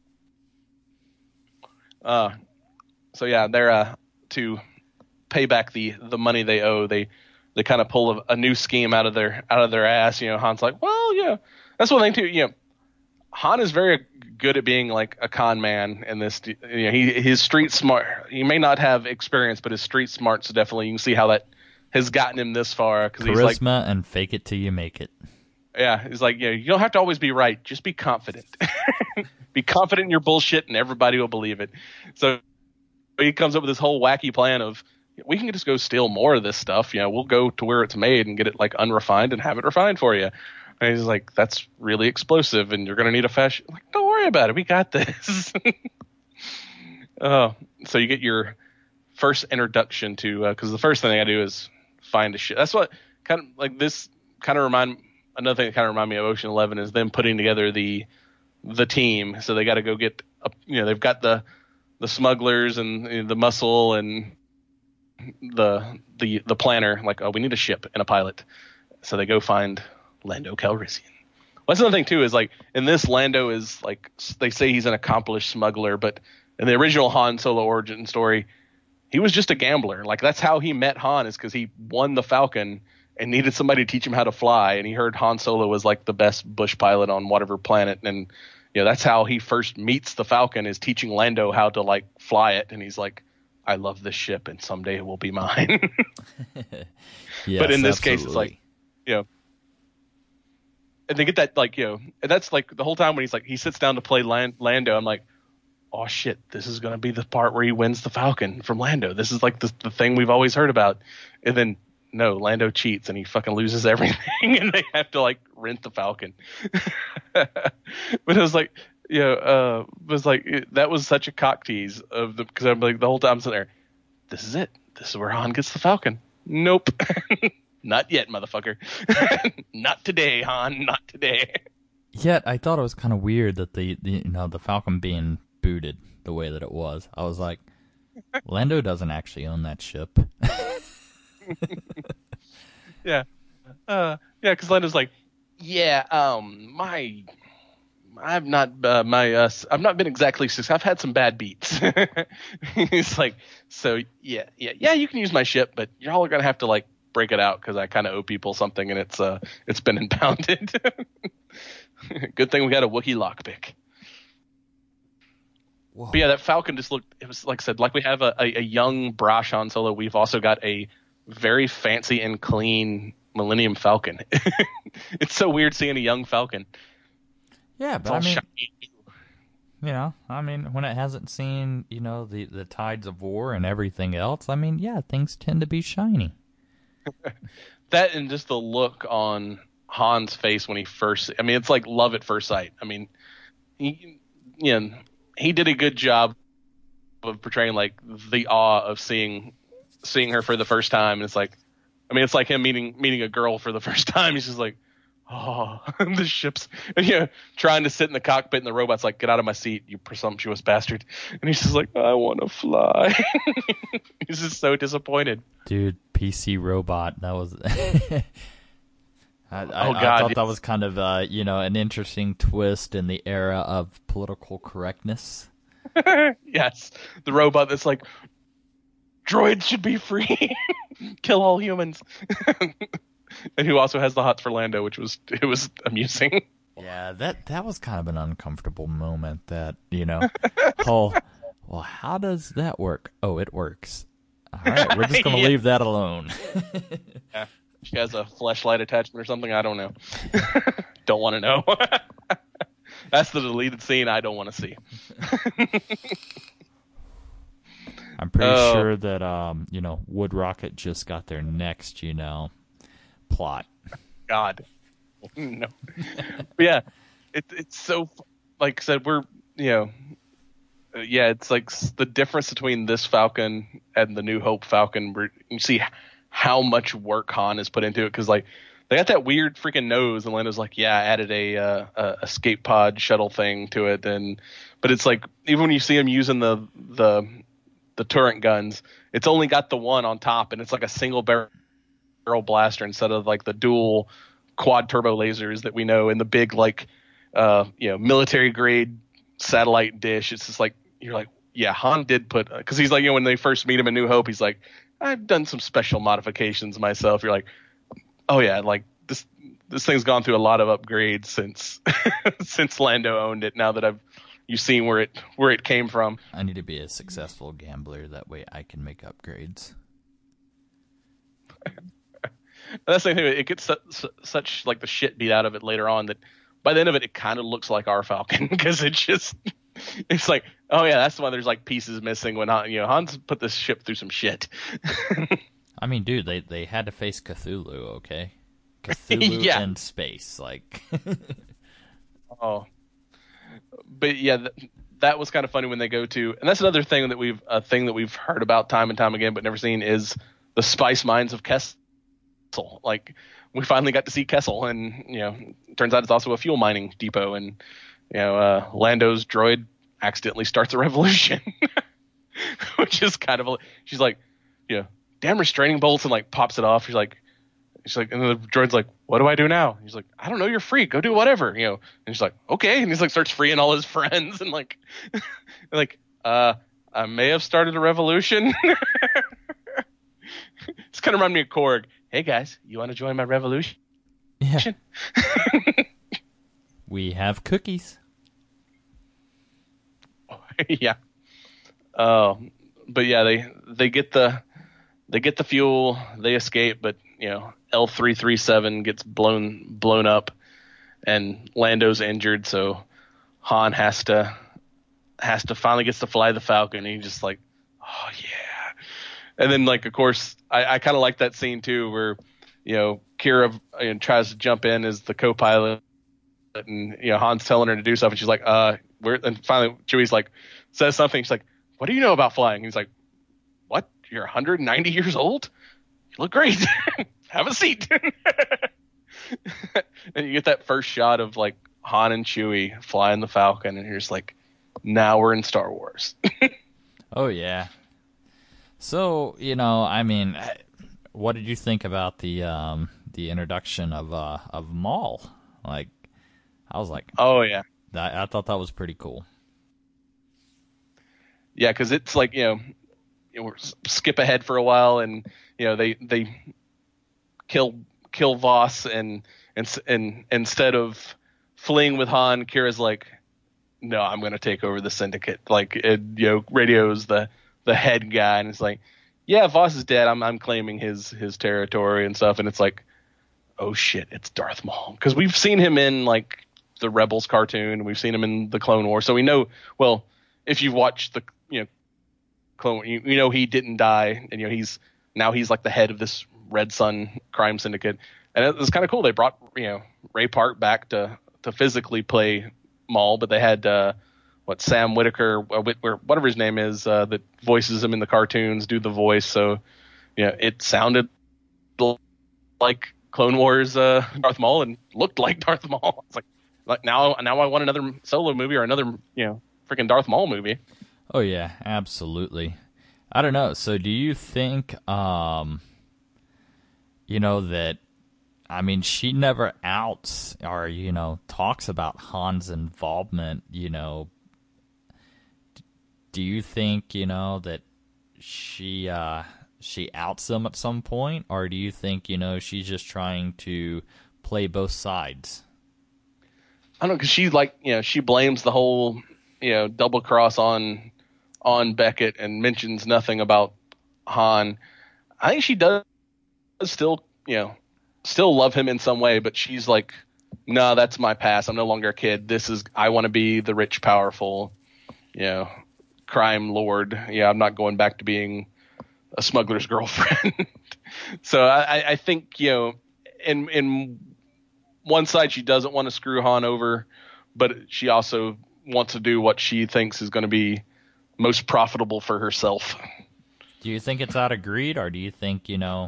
So yeah, they're to pay back the money they owe. They kind of pull a new scheme out of their ass. Han's like, well, yeah, that's one thing too. Han is very good at being like a con man in this. His street smart. He may not have experience, but his street smarts definitely. You can see how that has gotten him this far. Charisma, he's like, and fake it till you make it. Yeah, he's like, you don't have to always be right. Just be confident. Be confident in your bullshit, and everybody will believe it. So he comes up with this whole wacky plan of, we can just go steal more of this stuff. We'll go to where it's made and get it like unrefined and have it refined for you. And he's like, that's really explosive, and you're going to need a fashion. I'm like, don't worry about it. We got this. So you get your first introduction to, because the first thing I do is find a ship. That's what kind of like this kind of another thing that kind of remind me of Ocean 11 is them putting together the team. So they got to go get, they've got the smugglers and the muscle and the planner. Like, oh, we need a ship and a pilot. So they go find Lando Calrissian. Well, that's another thing too, is like in this, Lando is like, they say he's an accomplished smuggler, but in the original Han Solo origin story, he was just a gambler. Like, that's how he met Han, is because he won the Falcon and needed somebody to teach him how to fly. And he heard Han Solo was like the best bush pilot on whatever planet. And that's how he first meets the Falcon, is teaching Lando how to like fly it. And he's like, I love this ship and someday it will be mine. Yes, but in this absolutely. case, it's like, and they get that, like, and that's like the whole time when he sits down to play Lando, I'm like, oh shit, this is going to be the part where he wins the Falcon from Lando. This is like the thing we've always heard about. And then no, Lando cheats and he fucking loses everything and they have to like rent the Falcon. But it was like, was like that was such a cock tease of the because I'm like the whole time I'm sitting there. This is it. This is where Han gets the Falcon. Nope, not yet, motherfucker. Not today, Han. Not today. Yet I thought it was kind of weird that the Falcon being booted the way that it was. I was like, Lando doesn't actually own that ship. Yeah, because Lando's like, I've not been exactly successful. I've had some bad beats. He's like, so yeah, you can use my ship, but you're all gonna have to like break it out because I kind of owe people something, and it's been impounded. Good thing we got a Wookiee lockpick. But yeah, that Falcon just looked. It was like I said, like we have a young brash Han Solo. We've also got a very fancy and clean Millennium Falcon. It's so weird seeing a young Falcon. Yeah, but I mean, when it hasn't seen, the tides of war and everything else, I mean, yeah, things tend to be shiny. That and just the look on Han's face when he first, I mean, it's like love at first sight. I mean, he did a good job of portraying like the awe of seeing her for the first time. And it's like, I mean, it's like him meeting a girl for the first time. He's just like, oh, the ship's, and trying to sit in the cockpit, and the robot's like, get out of my seat, you presumptuous bastard. And he's just like, I want to fly. He's just so disappointed. Dude, PC robot, that was... I thought that was kind of, an interesting twist in the era of political correctness. Yes, the robot that's like, droids should be free. Kill all humans. And who also has the hots for Lando, which was amusing. Yeah, that was kind of an uncomfortable moment. That well, how does that work? Oh, it works. All right, we're just gonna leave that alone. Yeah, she has a fleshlight attachment or something. I don't know. Don't want to know. That's the deleted scene I don't want to see. I'm pretty sure that Wood Rocket just got their next plot. God, no. But yeah, it's so like I said, we're it's like the difference between this Falcon and the New Hope Falcon. Where you see how much work Han has put into it, because like they got that weird freaking nose, and Lando's like, I added a escape pod shuttle thing to it, but it's like even when you see him using the turret guns, it's only got the one on top, and it's like a single barrel blaster instead of like the dual quad turbo lasers that we know in the big military grade satellite dish. It's just like you're like, yeah, Han did put, because he's like, when they first meet him in New Hope, he's like, I've done some special modifications myself. You're like, oh yeah, like this thing's gone through a lot of upgrades since Lando owned it. Now that you've seen where it came from. I need to be a successful gambler, that way I can make upgrades. That's the thing. It gets such like the shit beat out of it later on that by the end of it kind of looks like our Falcon, because it's like, oh yeah, that's why there's like pieces missing when Han's put this ship through some shit. I mean, dude, they had to face Cthulhu, okay? Cthulhu in space, like. Oh, but yeah, that was kind of funny when they go to, and that's another thing that we've heard about time and time again, but never seen, is the spice mines of Kessel. Like, we finally got to see Kessel, and turns out it's also a fuel mining depot, and Lando's droid accidentally starts a revolution, which is kind of she's like, damn restraining bolts, and like pops it off. She's like, and the droid's like, what do I do now? He's like, I don't know, you're free, go do whatever, and she's like, okay, and he's like starts freeing all his friends, and like, I may have started a revolution. It's kind of reminding me of Korg. Hey guys, you want to join my revolution? Yeah. We have cookies. Yeah. But yeah, they get the fuel, they escape, but L337 gets blown up, and Lando's injured, so Han has to finally gets to fly the Falcon, and he's just like, oh yeah. And then, like, of course, I kind of like that scene too, where Kira tries to jump in as the co-pilot, and Han's telling her to do stuff, and she's like, And finally Chewie's like, says something. She's like, what do you know about flying? He's like, what? You're 190 years old? You look great. Have a seat. And you get that first shot of like Han and Chewie flying the Falcon, and you're just like, now we're in Star Wars. Oh yeah. So, I mean, what did you think about the introduction of Maul? Like, I was like, oh yeah, I thought that was pretty cool. Yeah, because it's like skip ahead for a while, and they kill Voss, and instead of fleeing with Han, Kira's like, no, I'm going to take over the Syndicate. Like, radios the head guy, and it's like, yeah, Voss is dead. I'm claiming his territory and stuff, and it's like, oh shit, it's Darth Maul, because we've seen him in like the Rebels cartoon, and we've seen him in the Clone Wars, so we know. Well, if you've watched the Clone, he didn't die, and he's like the head of this Red Sun crime syndicate, and it was kind of cool. They brought Ray Park back to physically play Maul, but they had Sam Whitaker, whatever his name is, that voices him in the cartoons, do the voice. So it sounded like Clone Wars Darth Maul and looked like Darth Maul. It's like now I want another Solo movie or another freaking Darth Maul movie. Oh yeah, absolutely. I don't know. So do you think that, I mean, she never outs or talks about Han's involvement, do you think that she outs him at some point, or do you think she's just trying to play both sides? I don't know, because she she blames the whole double cross on Beckett and mentions nothing about Han. I think she does still love him in some way, but she's like, no, that's my past. I'm no longer a kid. I want to be the rich, powerful, crime lord. Yeah, I'm not going back to being a smuggler's girlfriend. So I think, in one side, she doesn't want to screw Han over, but she also wants to do what she thinks is going to be most profitable for herself. Do you think it's out of greed, or do you think,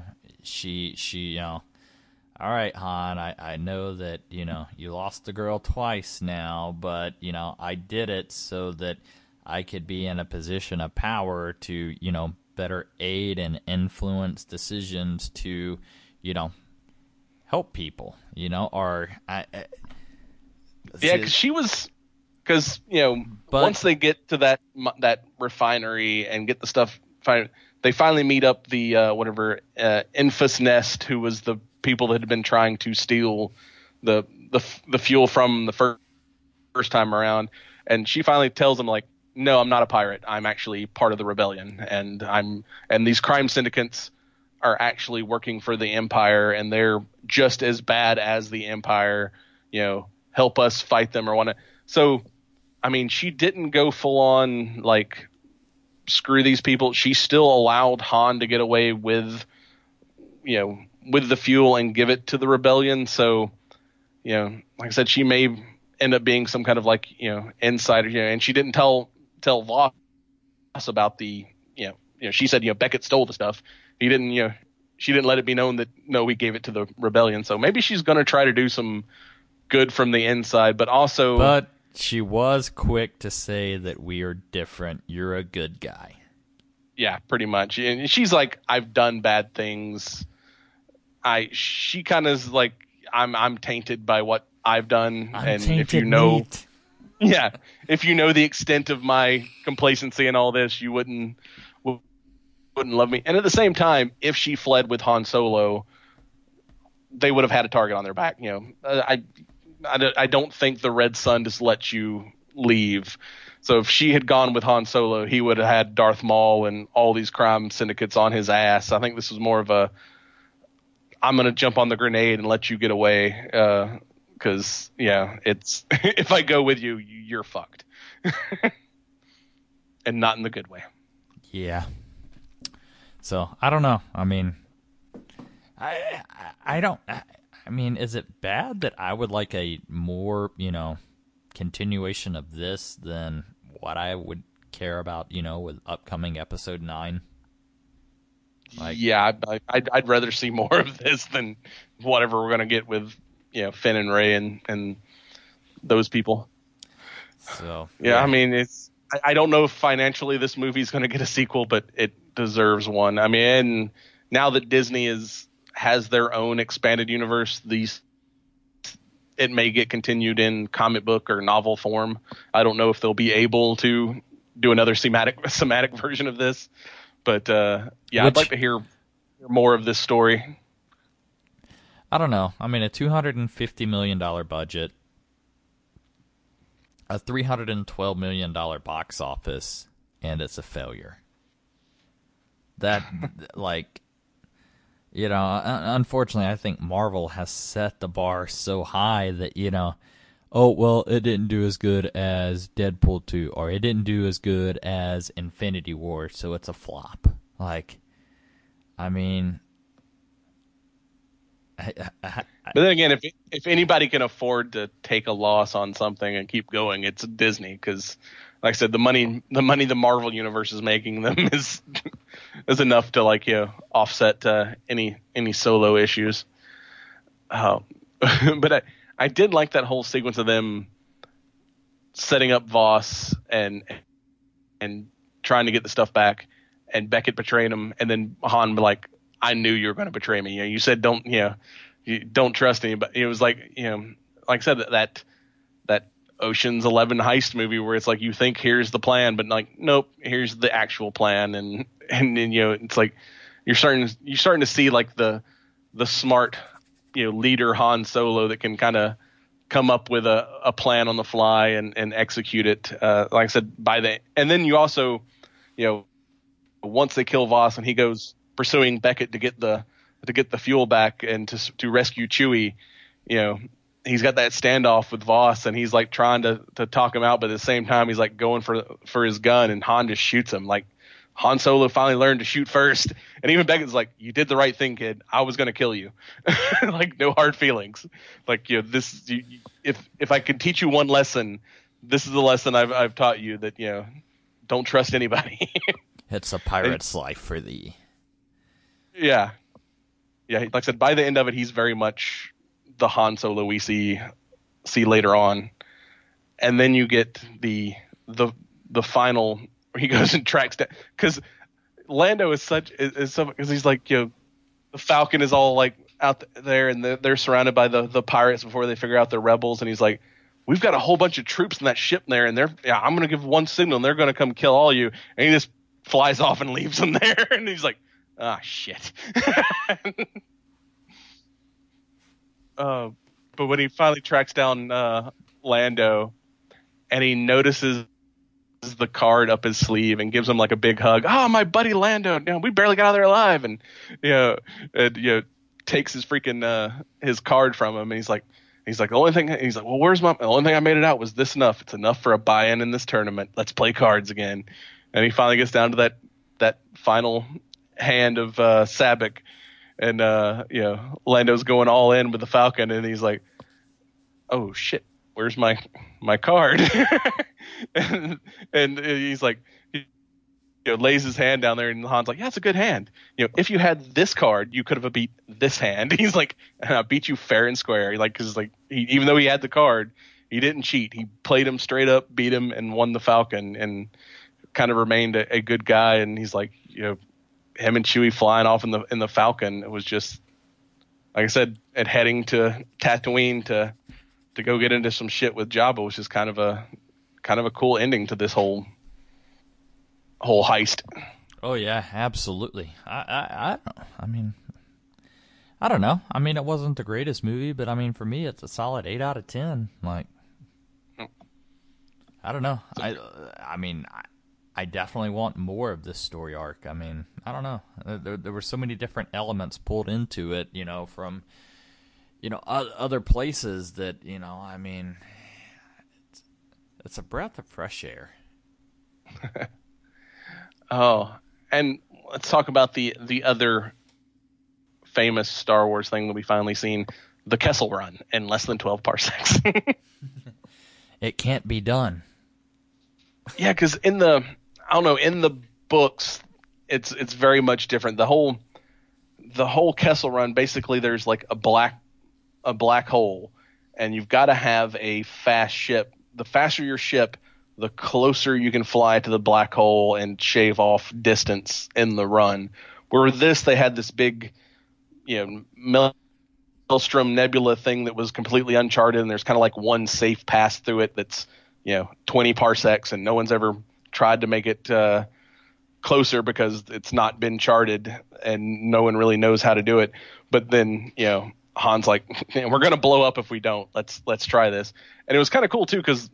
she all right, Han, I know that, you lost the girl twice now, but, I did it so that I could be in a position of power to, better aid and influence decisions to, help people, or yeah, because once they get to that refinery and get the stuff, they finally meet up the Enfys Nest, who was the people that had been trying to steal the fuel from the first time around, and she finally tells them, like, no, I'm not a pirate. I'm actually part of the rebellion, and these crime syndicates are actually working for the Empire, and they're just as bad as the Empire. Help us fight them or want to. So, I mean, she didn't go full on like screw these people. She still allowed Han to get away with the fuel and give it to the rebellion. So, like I said, she may end up being some kind of like, insider, and she didn't tell Voss about the, she said, Beckett stole the stuff. He didn't, she didn't let it be known that, no, we gave it to the rebellion. So maybe she's going to try to do some good from the inside, but she was quick to say that we are different. You're a good guy. Yeah, pretty much. And she's like, I've done bad things. She kind of is like, I'm tainted by what I've done. And if you know, yeah, if you know the extent of my complacency and all this, you wouldn't love me. And at the same time, if she fled with Han Solo, they would have had a target on their back. I don't think the Red Sun just lets you leave. So if she had gone with Han Solo, he would have had Darth Maul and all these crime syndicates on his ass. I think this was more of a, I'm going to jump on the grenade and let you get away. Because, it's if I go with you, you're fucked. And not in the good way. Yeah. So, I don't know. I mean, I don't... I mean, is it bad that I would like a more, continuation of this than what I would care about, with upcoming episode 9. Yeah, I'd rather see more of this than whatever we're going to get with, Finn and Rey and those people. So yeah, I mean, I don't know if financially this movie's going to get a sequel, but it deserves one. I mean, and now that Disney has their own expanded universe, it may get continued in comic book or novel form. I don't know if they'll be able to do another thematic version of this, but I'd like to hear more of this story. I don't know. I mean, a $250 million budget, a $312 million box office, and it's a failure. That, unfortunately, I think Marvel has set the bar so high that, oh, well, it didn't do as good as Deadpool 2, or it didn't do as good as Infinity War, so it's a flop. But then again, if anybody can afford to take a loss on something and keep going, it's Disney, because, like I said, the money the Marvel universe is making them is enough to offset any solo issues. But I did like that whole sequence of them setting up Voss and trying to get the stuff back, and Beckett betraying him, and then Han be like, I knew you were going to betray me. You said you don't trust anybody. It was like like I said, that Ocean's 11 heist movie where it's like you think here's the plan, but nope, here's the actual plan, and then it's like you're starting to see like the smart leader Han Solo that can kind of come up with a plan on the fly and execute it. Like I said, and then you also once they kill Voss and he goes pursuing Beckett to get the fuel back and to rescue Chewie, he's got that standoff with Voss, and he's like trying to talk him out, but at the same time he's like going for his gun, and Han just shoots him. Like, Han Solo finally learned to shoot first, and even Beckett's like, you did the right thing, kid. I was going to kill you. Like, no hard feelings. Like, if I could teach you one lesson, this is the lesson I've taught you, that don't trust anybody. It's a pirate's life for thee. Yeah. Like I said, by the end of it, he's very much the Han Solo we see later on, and then you get the final where he goes and tracks down, because Lando is because he's like the Falcon is all like out there, and they're surrounded by the pirates before they figure out they're rebels, and he's like, we've got a whole bunch of troops in that ship there, and I'm gonna give one signal and they're gonna come kill all you, and he just flies off and leaves them there, and he's like, ah, shit. But when he finally tracks down Lando, and he notices the card up his sleeve and gives him like a big hug. Oh, my buddy Lando! We barely got out of there alive, and takes his freaking his card from him, and he's like, the only thing. He's like, well, the only thing I made it out was this enough. It's enough for a buy-in in this tournament. Let's play cards again. And he finally gets down to that final hand of Sabak, and Lando's going all in with the Falcon, and he's like, oh shit, where's my card? and he's like, lays his hand down there, and Han's like, yeah, it's a good hand. If you had this card, you could have beat this hand. He's like, I beat you fair and square. Because even though he had the card, he didn't cheat. He played him straight up, beat him, and won the Falcon, and kind of remained a good guy. And he's like, him and Chewie flying off in the Falcon, it was just, like I said, and heading to Tatooine to go get into some shit with Jabba, which is kind of a cool ending to this whole heist. Oh yeah, absolutely. I don't know. I mean, it wasn't the greatest movie, but I mean, for me, it's a solid 8 out of 10. Like, I don't know. I definitely want more of this story arc. I mean, I don't know. There were so many different elements pulled into it, from, other places that, I mean, it's a breath of fresh air. Oh, and let's talk about the other famous Star Wars thing that we finally seen, the Kessel Run in less than 12 parsecs. it can't be done. Yeah, because in the books, it's very much different. The whole Kessel Run, basically, there's like a black hole, and you've got to have a fast ship. The faster your ship, the closer you can fly to the black hole and shave off distance in the run. Where with this, they had this big, Maelstrom Nebula thing that was completely uncharted, and there's kind of like one safe pass through it that's 20 parsecs, and no one's ever tried to make it closer because it's not been charted and no one really knows how to do it. But then Han's like, we're gonna blow up if we don't. Let's try this. And it was kind of cool too because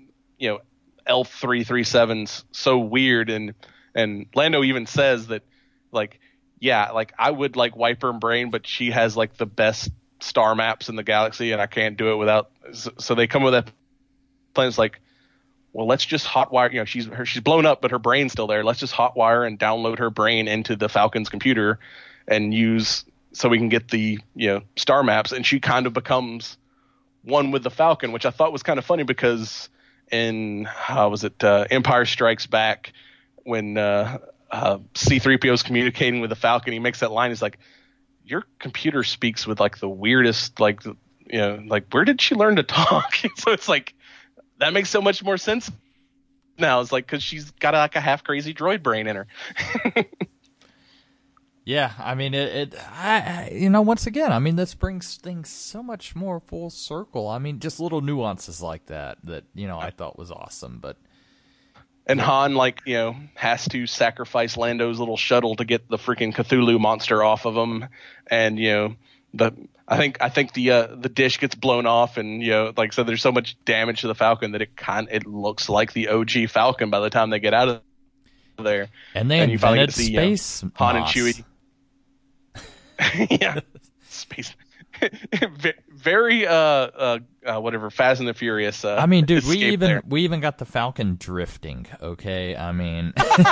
L337's so weird, and Lando even says that I would like wipe her brain, but she has like the best star maps in the galaxy, and I can't do it without. So they come with that plan. It's like, well, let's just hotwire. She's blown up, but her brain's still there. Let's just hotwire and download her brain into the Falcon's computer, and use so we can get the star maps. And she kind of becomes one with the Falcon, which I thought was kind of funny because in Empire Strikes Back, when C-3PO is communicating with the Falcon, he makes that line. He's like, your computer speaks with like the weirdest, like where did she learn to talk? So it's like, that makes so much more sense now. It's like, cause she's got like a half crazy droid brain in her. Yeah. I mean, once again, I mean, this brings things so much more full circle. I mean, just little nuances like that, I thought was awesome, but. And Han, has to sacrifice Lando's little shuttle to get the freaking Cthulhu monster off of him. And, I think the dish gets blown off, and, so there's so much damage to the Falcon that it looks like the OG Falcon by the time they get out of there. And they invented space Han and Chewie. Yeah. Space. Very whatever, Fast and the Furious. I mean, dude, we even got the Falcon drifting. Okay, I mean,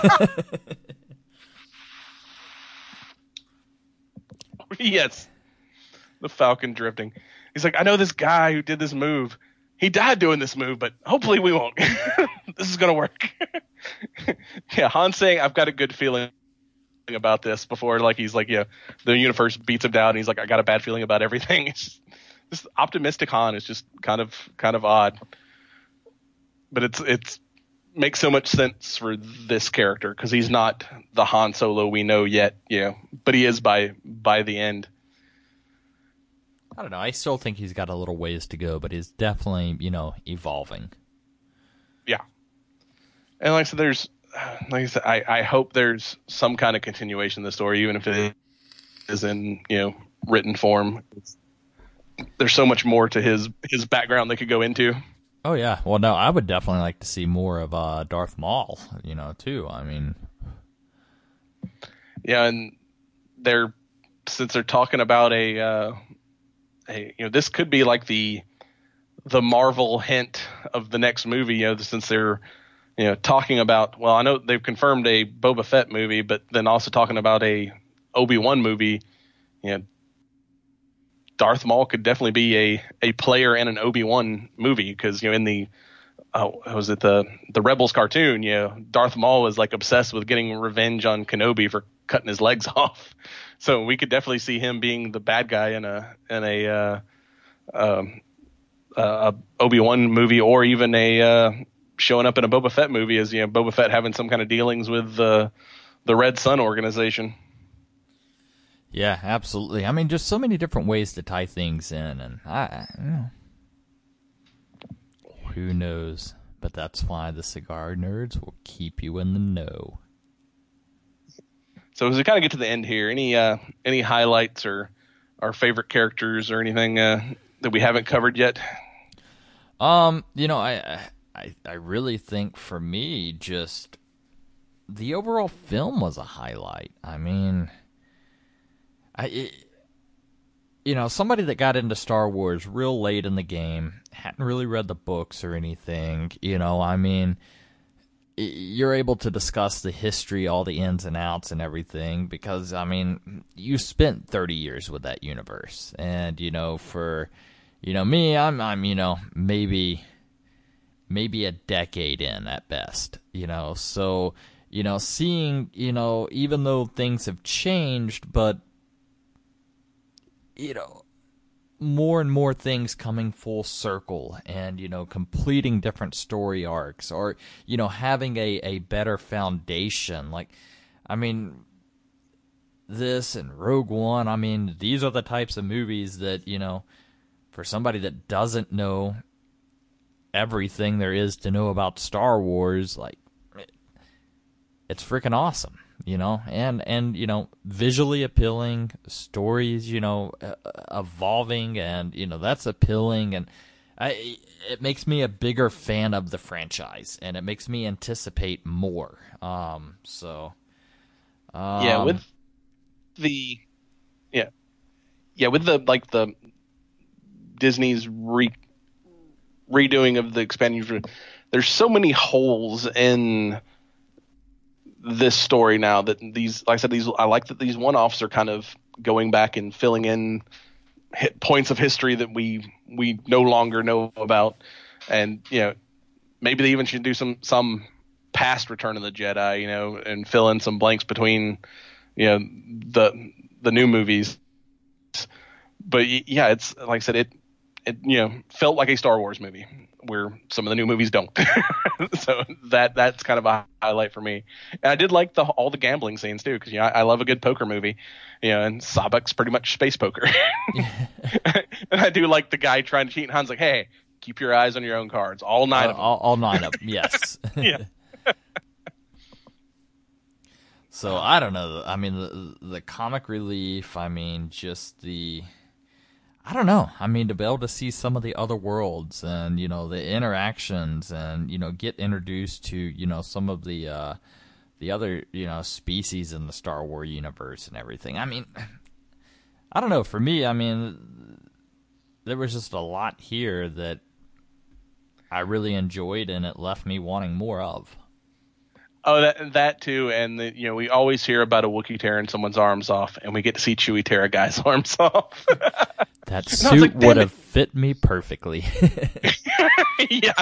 yes, the Falcon drifting. He's like, I know this guy who did this move. He died doing this move, but hopefully we won't. This is gonna work. Yeah, Han saying, I've got a good feeling about this before, he's like, the universe beats him down, and he's like, I got a bad feeling about everything. It's just, this optimistic Han is just kind of odd, but it's makes so much sense for this character because he's not the Han Solo we know yet, but he is by the end. I don't know. I still think he's got a little ways to go, but he's definitely, evolving. Yeah, and like I said, I hope there's some kind of continuation of the story, even if it is in written form. There's so much more to his background they could go into. Oh yeah, well no, I would definitely like to see more of Darth Maul, too. I mean, yeah, and since they're talking about this could be like the Marvel hint of the next movie, since they're talking about, well, I know they've confirmed a Boba Fett movie, but then also talking about a Obi-Wan movie. Darth Maul could definitely be a player in an Obi-Wan movie because in the the Rebels cartoon, Darth Maul was like obsessed with getting revenge on Kenobi for cutting his legs off. So we could definitely see him being the bad guy in a Obi-Wan movie, or even showing up in a Boba Fett movie as Boba Fett having some kind of dealings with the Red Sun organization. Yeah, absolutely. I mean, just so many different ways to tie things in, and who knows? But that's why the Cigar Nerds will keep you in the know. So as we kind of get to the end here, any highlights or our favorite characters or anything that we haven't covered yet? I really think for me, just the overall film was a highlight. I mean, somebody that got into Star Wars real late in the game, hadn't really read the books or anything, I mean, you're able to discuss the history, all the ins and outs and everything, because, I mean, you spent 30 years with that universe. And, for, me, I'm maybe maybe a decade in at best, so, seeing, even though things have changed, but, more and more things coming full circle and, completing different story arcs or, having a better foundation. Like, I mean, this and Rogue One, I mean, these are the types of movies that, for somebody that doesn't know everything there is to know about Star Wars, like, it's freaking awesome, and visually appealing, stories, evolving, and, that's appealing, and it makes me a bigger fan of the franchise, and it makes me anticipate more. With the the Disney's redoing of the expanded universe, there's so many holes in this story now that I like that these one-offs are kind of going back and filling in points of history that we no longer know about, and maybe they even should do some past Return of the Jedi, and fill in some blanks between the new movies. But yeah, it's like I said, it felt like a Star Wars movie where some of the new movies don't. So that's kind of a highlight for me. And I did like all the gambling scenes too, because I love a good poker movie, and Sabac's pretty much space poker. And I do like the guy trying to cheat, and Han's like, hey, keep your eyes on your own cards, all 9 of them. All 9 of them, yes. Yeah. So I don't know. I mean, the comic relief. I mean, just I don't know. I mean, to be able to see some of the other worlds and, the interactions and, get introduced to, some of the other, species in the Star Wars universe and everything. I mean, I don't know. For me, I mean, there was just a lot here that I really enjoyed, and it left me wanting more of. Oh, that too, and we always hear about a Wookiee tearing someone's arms off, and we get to see Chewie tear a guy's arms off. That suit would have fit me perfectly. Yeah.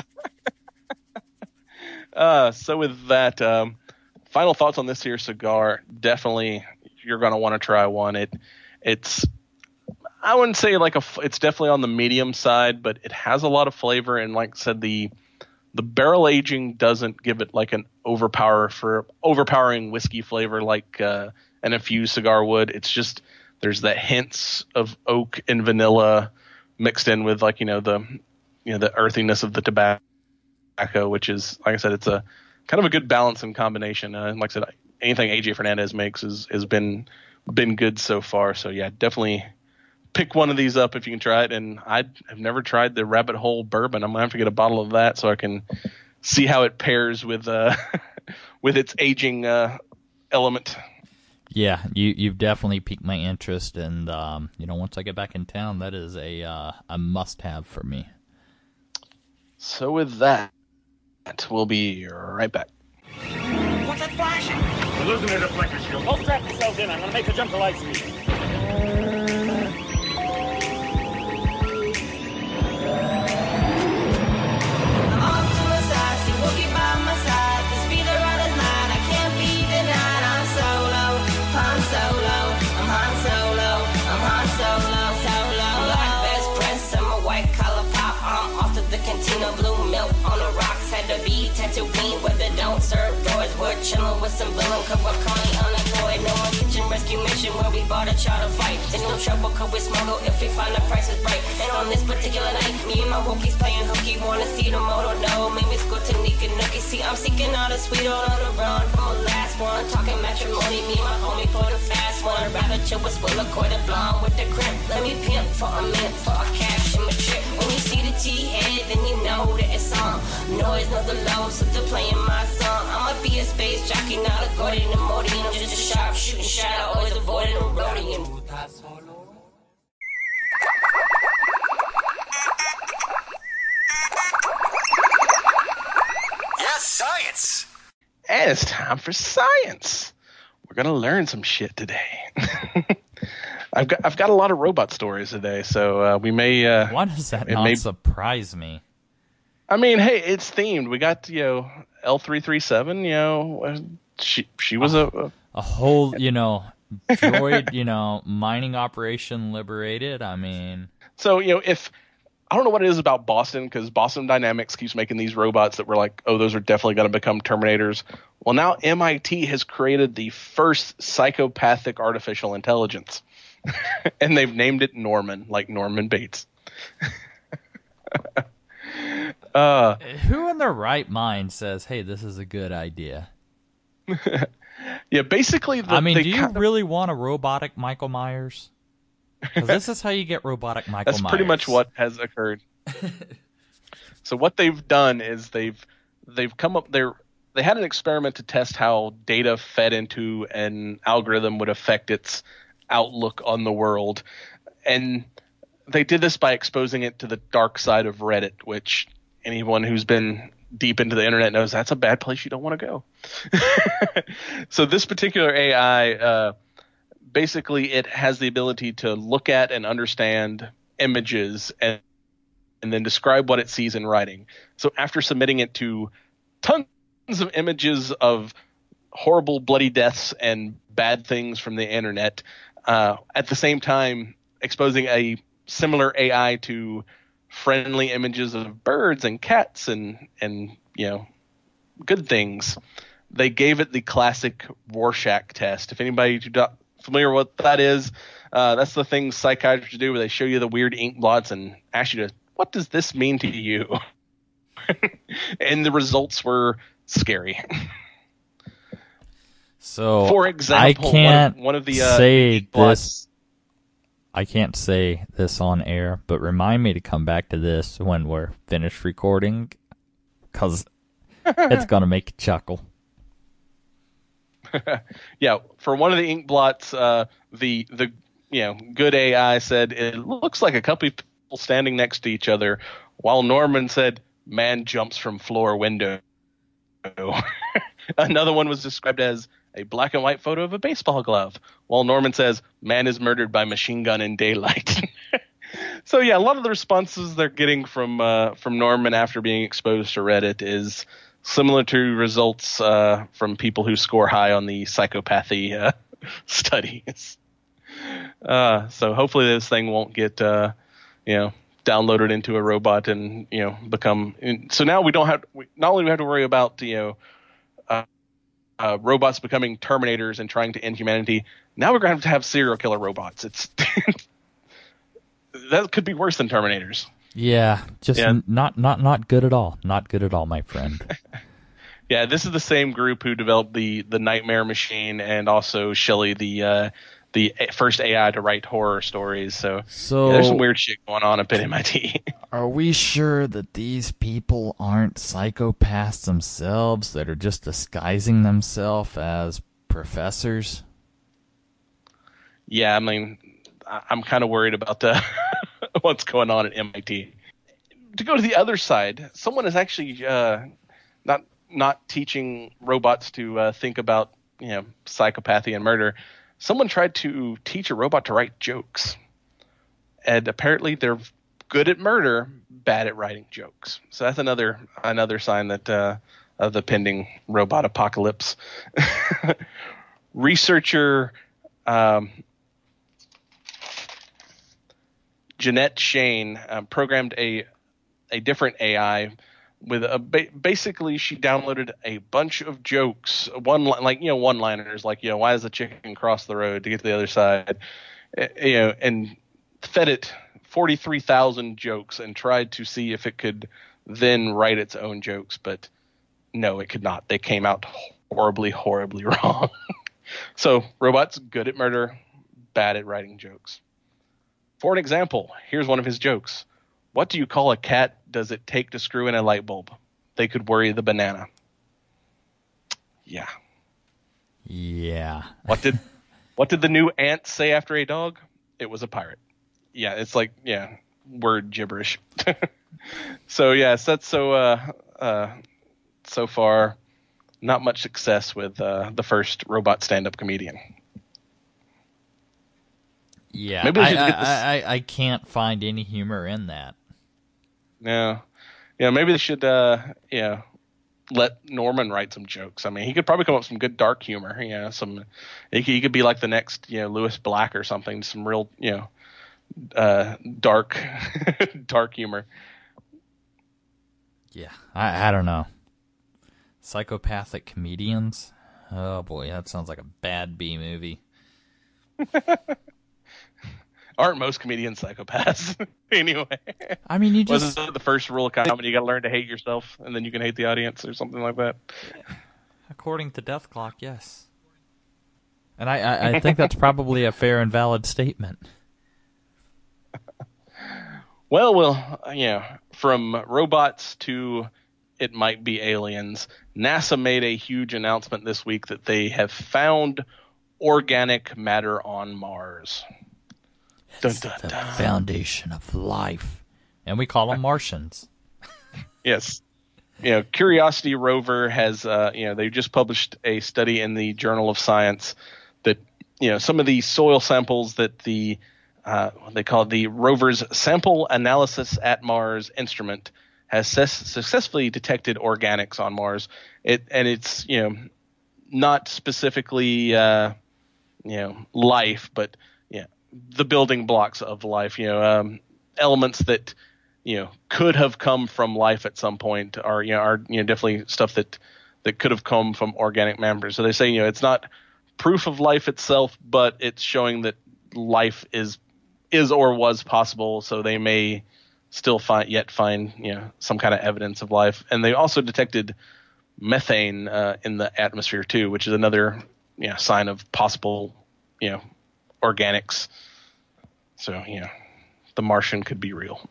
So with that, final thoughts on this here cigar. Definitely, you're going to want to try one. It's I wouldn't say it's definitely on the medium side, but it has a lot of flavor, and like I said, the barrel aging doesn't give it like an overpowering whiskey flavor like an infused cigar would. It's just there's that hints of oak and vanilla mixed in with the earthiness of the tobacco, which is, like I said, it's a kind of a good balance and combination. Like I said, anything AJ Fernandez makes has been good so far. So yeah, definitely pick one of these up if you can try it. And I've never tried the Rabbit Hole bourbon. I'm gonna have to get a bottle of that so I can see how it pairs with with its aging element. Yeah, you've definitely piqued my interest, and once I get back in town, that is a must-have for me. So with that, we'll be right back. What's that flashing? We're losing the deflector shield. Don't strap yourselves in. I'm gonna make a jump to light speed. Chillin' with some villain, cause we're Connie unemployed. No more kitchen rescue mission where we bought a child to fight. There's no trouble cause we smuggle if we find the price is right. And on this particular night, me and my Wookiees playing hooky. Wanna see the moto, no, make me score to Nika Nookie. See, I'm seeking out a sweet old on the run from the last one. Talking matrimony, me and my homie for the fast one. I'd rather chill with Swilla, quarter blonde with the crimp. Let me pimp for a minute, for a cash in my trip. When you see the T-head, then you know that it's on. Noise, know the low, so they're playing my song. I'ma be a space jockey, not a Gordon and Morty. I'm just a sharp shooting shot, I always avoiding a Rodian. Yes, science! And it's time for science. We're gonna learn some shit today. I've got a lot of robot stories today, so we may. Why does that not surprise me? I mean, hey, it's themed. We got L337. She was a whole droid mining operation liberated. I mean, so if I don't know what it is about Boston, because Boston Dynamics keeps making these robots that we're like, oh, those are definitely going to become Terminators. Well, now MIT has created the first psychopathic artificial intelligence, and they've named it Norman, like Norman Bates. Who in their right mind says, hey, this is a good idea? Yeah, basically. Do you really want a robotic Michael Myers? Because this is how you get robotic Michael Myers. That's pretty much what has occurred. So what they've done is they've come up there. They had an experiment to test how data fed into an algorithm would affect its outlook on the world, and they did this by exposing it to the dark side of Reddit, which anyone who's been deep into the internet knows that's a bad place you don't want to go. So this particular AI, basically it has the ability to look at and understand images and then describe what it sees in writing. So after submitting it to tons of images of horrible bloody deaths and bad things from the internet, at the same time exposing a similar AI to friendly images of birds and cats and good things, they gave it the classic Rorschach test. If anybody's familiar with what that is, that's the thing psychiatrists do where they show you the weird ink blots and ask you what does this mean to you? And the results were scary. So for example, I can't one of the say this. I can't say this on air, but remind me to come back to this when we're finished recording, because it's going to make you chuckle. Yeah, for one of the ink blots, the good AI said it looks like a couple people standing next to each other, while Norman said man jumps from floor window. Another one was described as a black and white photo of a baseball glove, while Norman says man is murdered by machine gun in daylight. So yeah, a lot of the responses they're getting from Norman after being exposed to Reddit is similar to results from people who score high on the psychopathy studies. So hopefully this thing won't get downloaded into a robot and become. So now we don't have. Not only do we have to worry about robots becoming Terminators and trying to end humanity. Now we're going to have serial killer robots. It's that could be worse than Terminators. Yeah, not good at all. Not good at all, my friend. Yeah, this is the same group who developed the Nightmare Machine and also Shelley, the first AI to write horror stories. So there's some weird shit going on up at MIT. Are we sure that these people aren't psychopaths themselves that are just disguising themselves as professors? Yeah, I mean, I'm kind of worried about what's going on at MIT. To go to the other side, someone is actually not teaching robots to think about psychopathy and murder. Someone tried to teach a robot to write jokes, and apparently they're good at murder, bad at writing jokes. So that's another sign that of the pending robot apocalypse. Researcher Jeanette Shane programmed a different AI with basically she downloaded a bunch of jokes, one-liners like why does the chicken cross the road to get to the other side, and fed it 43,000 jokes and tried to see if it could then write its own jokes, but no, it could not. They came out horribly wrong. So robots good at murder, bad at writing jokes. For an example, here's one of his jokes. What do you call a cat does it take to screw in a light bulb? They could worry the banana. Yeah. Yeah. What did the new ant say after a dog? It was a pirate. Yeah, it's like, word gibberish. So yes, that's so far not much success with the first robot stand-up comedian. Yeah, maybe I can't find any humor in that. No. maybe they should, let Norman write some jokes. I mean, he could probably come up with some good dark humor. He could be like the next, Lewis Black or something. Some real, dark, dark humor. Yeah, I don't know. Psychopathic comedians? Oh boy, that sounds like a bad B movie. Aren't most comedians psychopaths? Anyway. I mean, you just... Wasn't the first rule of comedy, you gotta learn to hate yourself, and then you can hate the audience, or something like that? According to Death Clock, yes. And I think that's probably a fair and valid statement. Well, from robots to it might be aliens, NASA made a huge announcement this week that they have found organic matter on Mars. It's the foundation of life. And we call them Martians. Yes. Curiosity rover has, they just published a study in the Journal of Science that, some of the soil samples that they call the rover's Sample Analysis at Mars instrument has successfully detected organics on Mars. It's not specifically life, but the building blocks of life. Elements that could have come from life at some point are definitely stuff that could have come from organic matter. So they say it's not proof of life itself, but it's showing that life is or was possible. So they may still find some kind of evidence of life. And they also detected methane in the atmosphere too, which is another sign of possible organics. So the Martian could be real.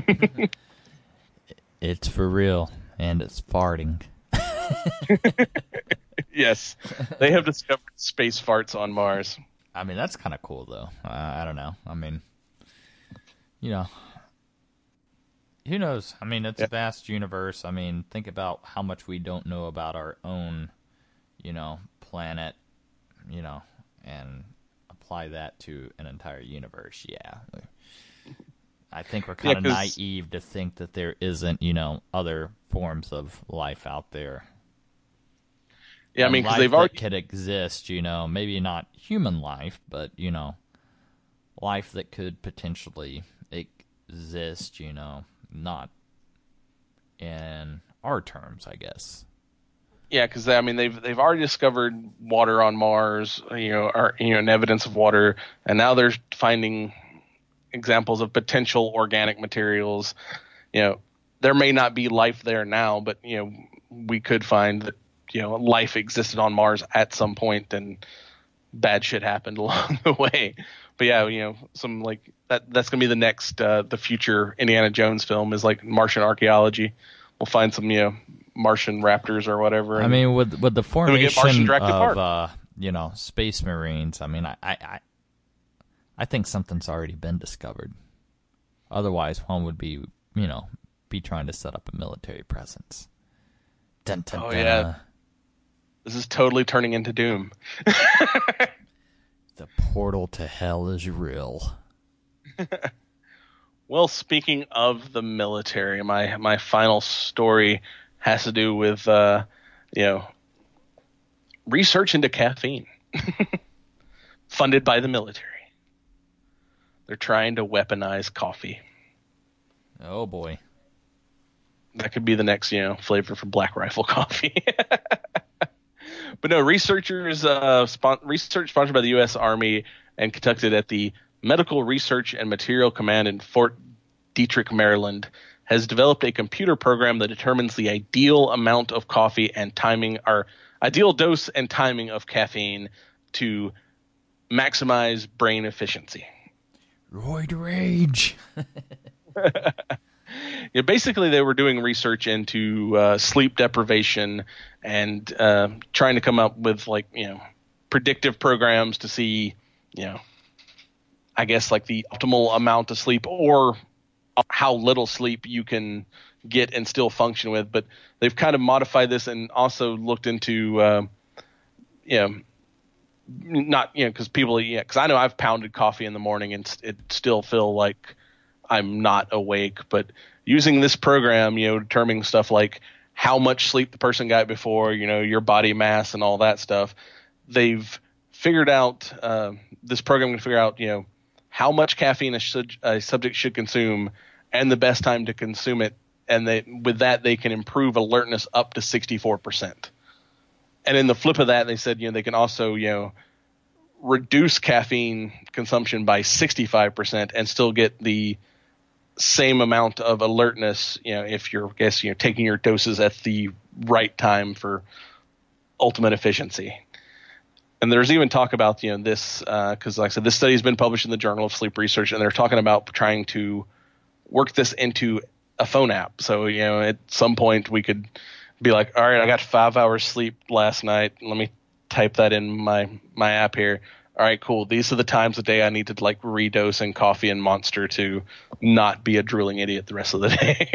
It's for real, and it's farting. Yes, they have discovered space farts on Mars. I mean, that's kind of cool, though. I don't know. I mean, who knows? I mean, it's a vast universe. I mean, think about how much we don't know about our own, planet, and apply that to an entire universe. Yeah. I think we're kind of naive to think that there isn't, other forms of life out there. Yeah, and because they've already could exist, maybe not human life, but life that could potentially exist, not in our terms, I guess. Yeah, because they've already discovered water on Mars, and evidence of water, and now they're finding examples of potential organic materials. There may not be life there now, but we could find that life existed on Mars at some point, and bad shit happened along the way. But yeah, some like that's gonna be the next the future Indiana Jones film is like Martian archaeology. We'll find some Martian raptors or whatever. I mean, with the formation of Space Marines, I mean, I think something's already been discovered. Otherwise, one would be trying to set up a military presence. Dun, dun, dun. Yeah. This is totally turning into Doom. The portal to hell is real. Well, speaking of the military, my final story has to do with research into caffeine. Funded by the military. They're trying to weaponize coffee. Oh boy. That could be the next, flavor for Black Rifle coffee. But no, research sponsored by the U.S. Army and conducted at the Medical Research and Material Command in Fort Detrick, Maryland, has developed a computer program that determines the ideal amount of coffee and timing, or ideal dose and timing of caffeine to maximize brain efficiency. Roid rage. Yeah, basically they were doing research into sleep deprivation and trying to come up with predictive programs to see, I guess like the optimal amount of sleep or how little sleep you can get and still function with. But they've kind of modified this and also looked into, not, because people, because I know I've pounded coffee in the morning and it still feel like I'm not awake. But using this program, determining stuff like how much sleep the person got before, your body mass and all that stuff, they've figured out, this program can figure out, how much caffeine a subject should consume and the best time to consume it. And with that, they can improve alertness up to 64%. And in the flip of that, they said, they can also, reduce caffeine consumption by 65% and still get the same amount of alertness, if you're taking your doses at the right time for ultimate efficiency. And there's even talk about, this, because like I said, this study has been published in the Journal of Sleep Research, and they're talking about trying to work this into a phone app. So, at some point we could be like, all right, I got 5 hours sleep last night. Let me type that in my app here. All right, cool. These are the times of day I need to redose in coffee and Monster to not be a drooling idiot the rest of the day.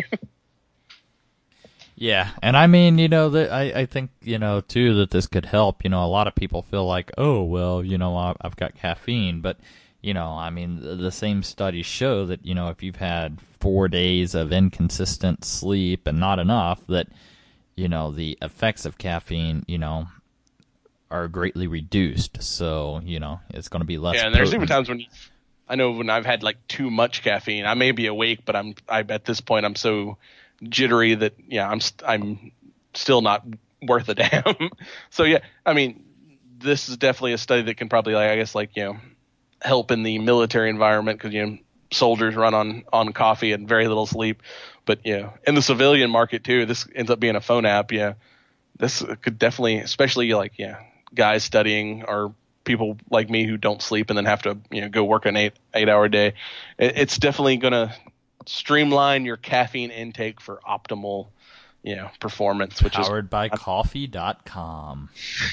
Yeah, and I mean, I think, too, that this could help. A lot of people feel like, oh, well, I've got caffeine. But, I mean, the same studies show that, if you've had 4 days of inconsistent sleep and not enough, that, the effects of caffeine, are greatly reduced. So, it's going to be less. Yeah, and there's even times when I've had too much caffeine, I may be awake, but I'm at this point I'm so jittery that I'm still not worth a damn. So yeah, I mean, this is definitely a study that can probably help in the military environment because soldiers run on coffee and very little sleep. But in the civilian market too, this ends up being a phone app. Yeah, this could definitely, especially guys studying or people like me who don't sleep and then have to go work an 8-hour day. It's definitely gonna streamline your caffeine intake for optimal performance, which powered by coffee.com.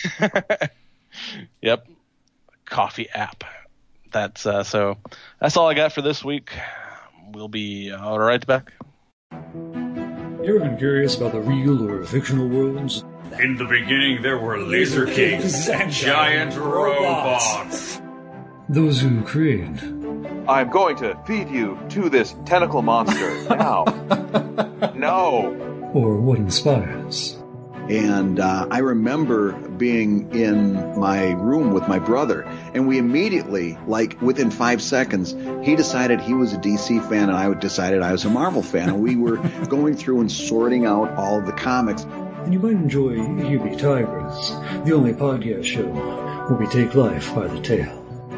Yep, coffee app. That's so that's all I got for this week. We'll be all right back. You ever been curious about the real or fictional worlds? In the beginning, there were laser kings and giant robots. Those who create. I'm going to feed you to this tentacle monster now. No. Or what inspires. And I remember being in my room with my brother, and we immediately, within 5 seconds, he decided he was a DC fan, and I decided I was a Marvel fan, and we were going through and sorting out all of the comics. And you might enjoy Here Be Tigers, the only podcast show where we take life by the tail.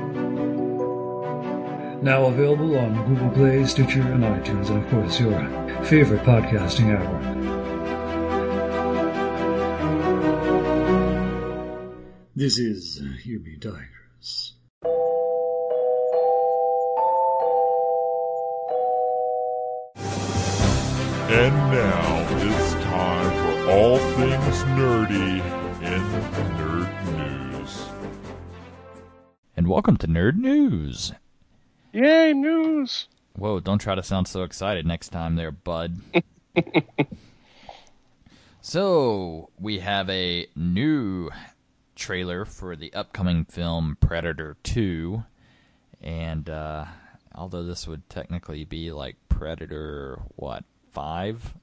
Now available on Google Play, Stitcher, and iTunes, and of course your favorite podcasting network. This is Here Be Tigers. And now it's time for all things nerdy in Nerd News. And welcome to Nerd News. Yay, news! Whoa, don't try to sound so excited next time there, bud. So, we have a new trailer for the upcoming film Predator 2. And, although this would technically be Predator, 5?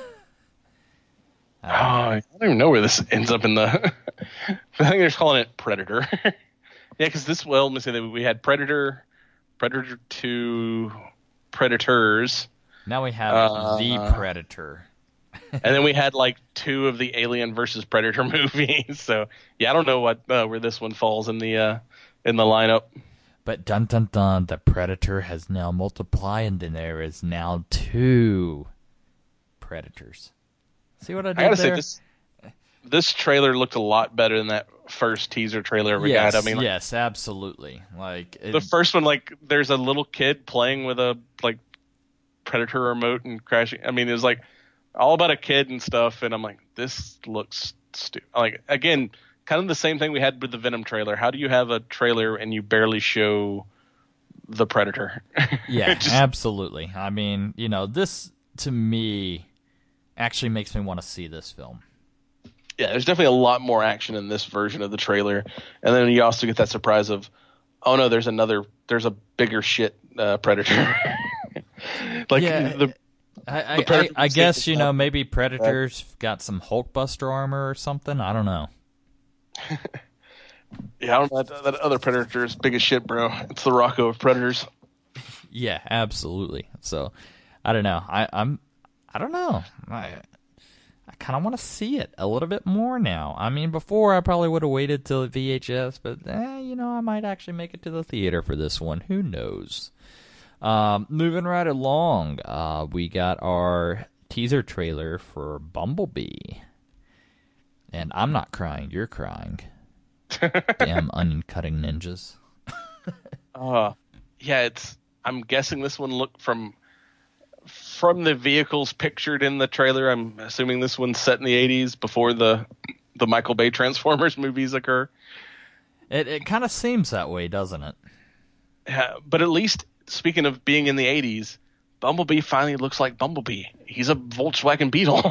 I don't even know where this ends up in the... I think they're just calling it Predator. Yeah, because let me say that we had Predator 2, Predators. Now we have The Predator. And then we had 2 of the Alien versus Predator movies. So yeah, I don't know where this one falls in the lineup. But dun dun dun, the Predator has now multiplied, and then there is now 2 Predators. See what I did there? I gotta say, this trailer looked a lot better than that first teaser trailer we got. I mean, yes, absolutely. The first one, there's a little kid playing with a Predator remote and crashing. I mean, it was all about a kid and stuff, and I'm like, this looks stupid. Again, kind of the same thing we had with the Venom trailer. How do you have a trailer and you barely show the Predator? Yeah, absolutely. I mean, this to me actually makes me want to see this film. Yeah, there's definitely a lot more action in this version of the trailer. And then you also get that surprise of, oh no, there's a bigger shit Predator. Like yeah, I guess maybe Predator's got some Hulkbuster armor or something. I don't know. Yeah, I don't know. That other Predator is big as shit, bro. It's the Rocco of Predators. Yeah, absolutely. So, I don't know. I don't know. I kind of want to see it a little bit more now. I mean, before I probably would have waited till VHS, but I might actually make it to the theater for this one. Who knows? Moving right along, we got our teaser trailer for Bumblebee. And I'm not crying, you're crying. Damn onion cutting ninjas. Yeah, I'm guessing this one looked from the vehicles pictured in the trailer. I'm assuming this one's set in the 80s before the Michael Bay Transformers movies occur. It kind of seems that way, doesn't it? Yeah, but at least, speaking of being in the 80s, Bumblebee finally looks like Bumblebee. He's a Volkswagen Beetle.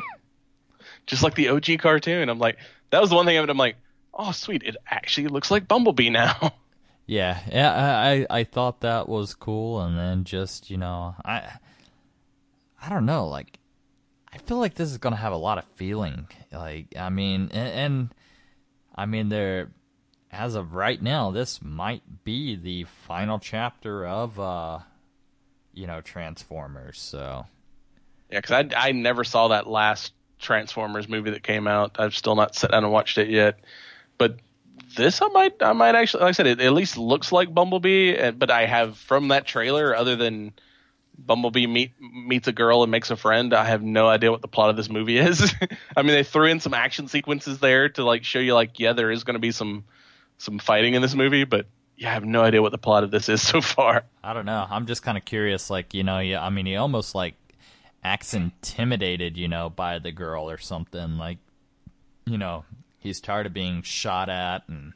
Just like the OG cartoon. I'm like, that was the one thing I'm like, oh, sweet. It actually looks like Bumblebee now. Yeah, I thought that was cool. And then just, I don't know. Like, I feel like this is going to have a lot of feeling. Like, I mean, there, as of right now, this might be the final chapter of, Transformers. So, yeah, because I never saw that last Transformers movie that came out. I've still not sat down and watched it yet. But this, I might actually, like I said, it at least looks like Bumblebee. But I have, from that trailer, other than Bumblebee meets a girl and makes a friend, I have no idea what the plot of this movie is. I mean, they threw in some action sequences there to like show you like, yeah, there is going to be some fighting in this movie, but yeah, I have no idea what the plot of this is so far. I don't know. I'm just kind of curious. Like, he almost like acts intimidated, by the girl or something. Like, he's tired of being shot at and,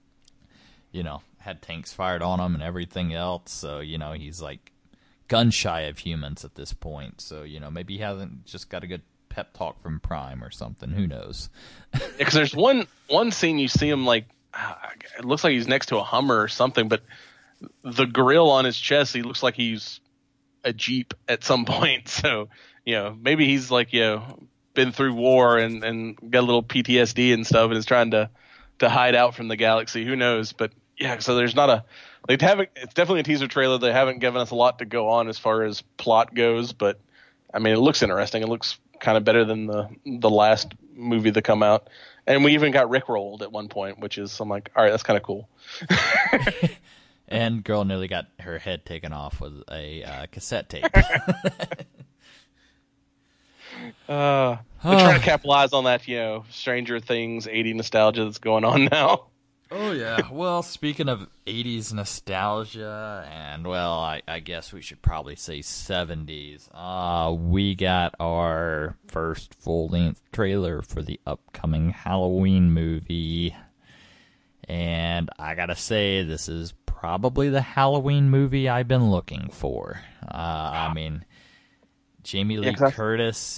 had tanks fired on him and everything else. So, he's like gun shy of humans at this point. So, maybe he hasn't just got a good pep talk from Prime or something. Who knows? Because there's one scene you see him like, it looks like he's next to a Hummer or something, but the grill on his chest, he looks like he's a Jeep at some point. So, maybe he's like, been through war and got a little PTSD and stuff and is trying to hide out from the galaxy. Who knows? But yeah, so there's not it's definitely a teaser trailer. They haven't given us a lot to go on as far as plot goes, but I mean, it looks interesting. It looks kind of better than the last movie that come out. And we even got Rickrolled at one point, which is, I'm like, all right, that's kind of cool. And girl nearly got her head taken off with a cassette tape. They're trying to capitalize on that, Stranger Things 80 nostalgia that's going on now. Oh, yeah. Well, speaking of 80s nostalgia, and, well, I guess we should probably say 70s, we got our first full-length trailer for the upcoming Halloween movie. And I gotta say, this is probably the Halloween movie I've been looking for. I mean, Jamie Lee Curtis,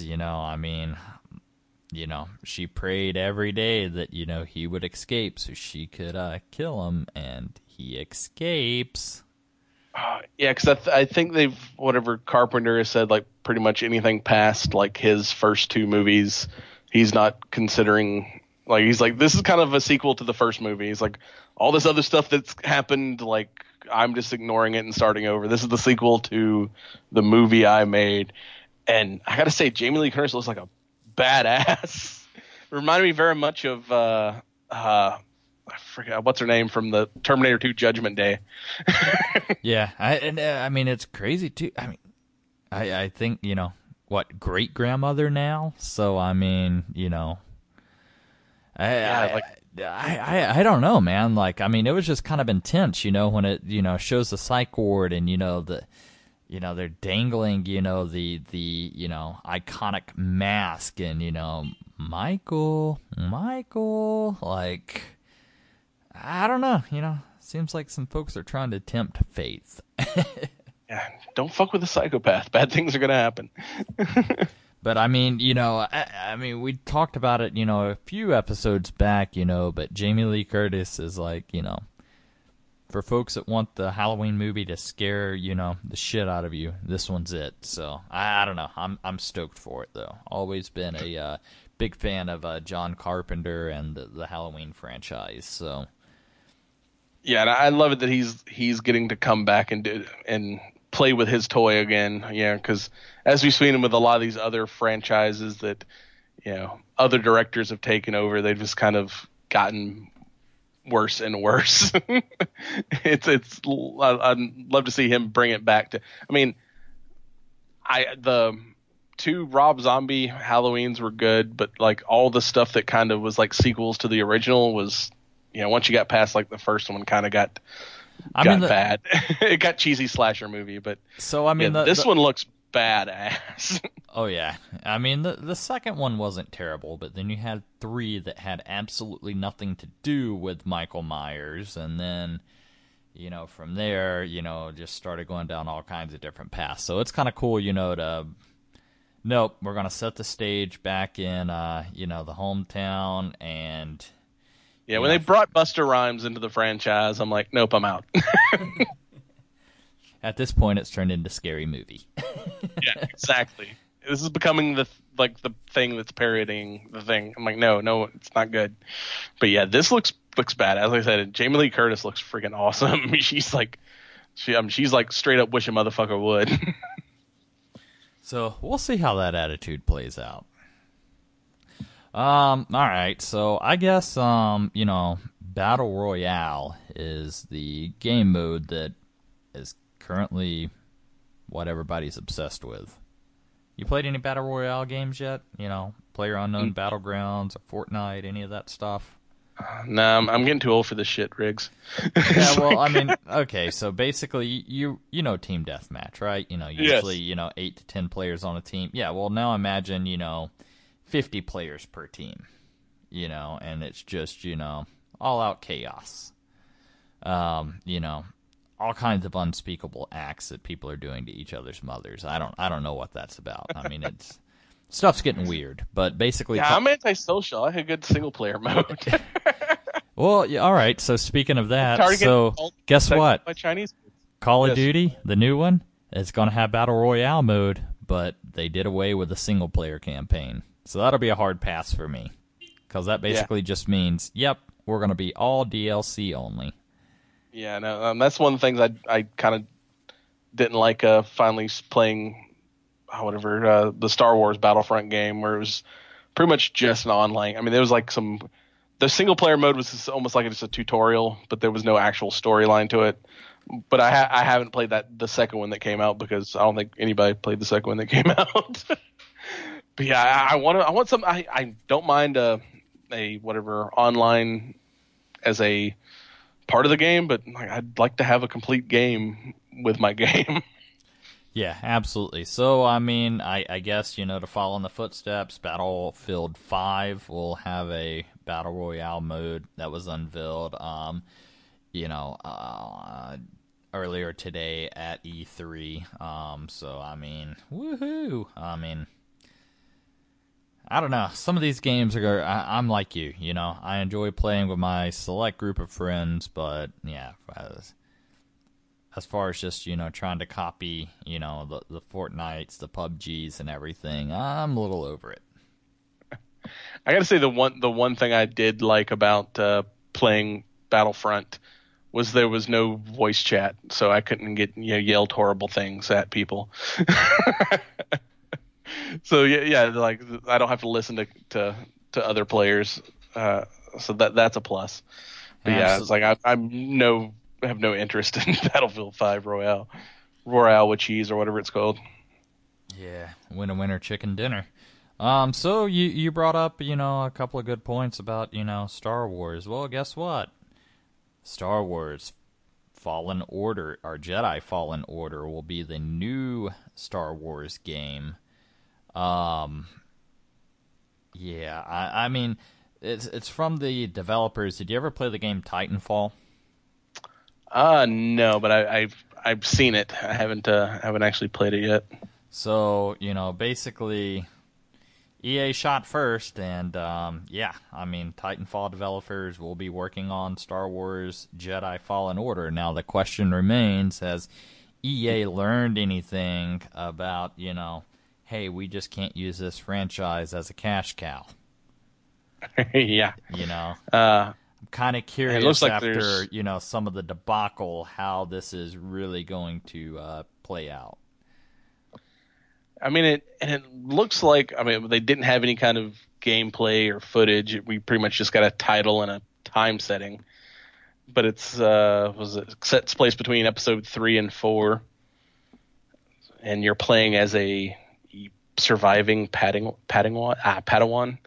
she prayed every day that, he would escape so she could kill him, and he escapes. Yeah, because I think whatever Carpenter has said, like, pretty much anything past, like, his first two movies, he's not considering, like, he's like, this is kind of a sequel to the first movie. He's like, all this other stuff that's happened, like, I'm just ignoring it and starting over. This is the sequel to the movie I made. And I gotta say, Jamie Lee Curtis looks like a badass. Reminded me very much of I forget what's her name from the Terminator 2 Judgment Day. Yeah, I mean, it's crazy too. I mean, I think what, great grandmother now. So I mean, I don't know, man. Like, I mean, it was just kind of intense, when it shows the psych ward and they're dangling, the iconic mask and, Michael, like, I don't know, seems like some folks are trying to tempt faith. Yeah, don't fuck with a psychopath. Bad things are going to happen. But I mean, I mean, we talked about it, a few episodes back, but Jamie Lee Curtis is like, for folks that want the Halloween movie to scare, the shit out of you, this one's it. So I don't know. I'm stoked for it though. Always been a big fan of John Carpenter and the Halloween franchise. So yeah, and I love it that he's getting to come back and play with his toy again. Yeah, because as we've seen him with a lot of these other franchises that other directors have taken over, they've just kind of gotten worse and worse. I'd love to see him bring it back to. I mean, the 2 Rob Zombie Halloweens were good, but like all the stuff that kind of was like sequels to the original was, once you got past like the first one, kind of got bad. It got cheesy slasher movie, but so I mean, this one looks badass. Oh yeah, I mean the second one wasn't terrible, but then you had 3 that had absolutely nothing to do with Michael Myers, and then from there just started going down all kinds of different paths. So it's kind of cool, we're gonna set the stage back in the hometown, and when they brought Busta Rhymes into the franchise, I'm like, nope, I'm out. At this point, it's turned into Scary Movie. Yeah, exactly. This is becoming the thing that's parodying the thing. I'm like, no, it's not good. But yeah, this looks bad. As I said, Jamie Lee Curtis looks freaking awesome. She's like straight up wish a motherfucker would. So we'll see how that attitude plays out. All right. So I guess Battle Royale is the game mode that is currently what everybody's obsessed with. You played any Battle Royale games yet? PlayerUnknown Battlegrounds or Fortnite, any of that stuff? No, I'm getting too old for this shit, Riggs. Yeah, well, I mean, okay, so basically you know Team Deathmatch, right? Usually, yes. 8 to 10 players on a team. Yeah, well, now imagine, 50 players per team, and it's just, all out chaos. All kinds of unspeakable acts that people are doing to each other's mothers. I don't know what that's about. I mean, stuff's getting weird, but basically, yeah, I'm antisocial. I had a good single player mode. Well, yeah, all right. So speaking of that, so guess what? My Chinese Call of Duty, the new one, is going to have Battle Royale mode, but they did away with the single player campaign. So that'll be a hard pass for me, because that basically just means, yep, we're going to be all DLC only. Yeah, no, that's one of the things I kind of didn't like finally playing the Star Wars Battlefront game, where it was pretty much just an online. I mean, there was like the single player mode was just almost like it's a tutorial, but there was no actual storyline to it. But I haven't played the second one that came out, because I don't think anybody played the second one that came out. But yeah, I want some. I don't mind a whatever online as a part of the game, but I'd like to have a complete game with my game. Yeah, absolutely. So, I mean, I guess, to follow in the footsteps, Battlefield 5 will have a Battle Royale mode that was unveiled, earlier today at E3. So, I mean, woohoo! I mean, I don't know. Some of these games I'm like you, I enjoy playing with my select group of friends, but yeah, as far as just, trying to copy, the Fortnites, the PUBGs and everything, I'm a little over it. I gotta say the one thing I did like about playing Battlefront was there was no voice chat, so I couldn't get yelled horrible things at people. So yeah, like I don't have to listen to other players, so that's a plus. But yeah, it's like I have no interest in Battlefield 5 Royale with cheese or whatever it's called. Yeah, winner chicken dinner. So you brought up a couple of good points about Star Wars. Well, guess what? Star Wars Fallen Order, or Jedi Fallen Order, will be the new Star Wars game. Yeah, I mean, it's from the developers. Did you ever play the game Titanfall? No, but I've seen it. I haven't actually played it yet. So, basically, EA shot first, and yeah, I mean, Titanfall developers will be working on Star Wars Jedi Fallen Order. Now the question remains, has EA learned anything about, you know, hey, we just can't use this franchise as a cash cow? Yeah. You know, I'm kind of curious like after, you know, some of the debacle, how this is really going to play out. I mean, it looks like, I mean, they didn't have any kind of gameplay or footage. We pretty much just got a title and a time setting. But it sets place between episode 3 and 4. And you're playing as a surviving Padawan.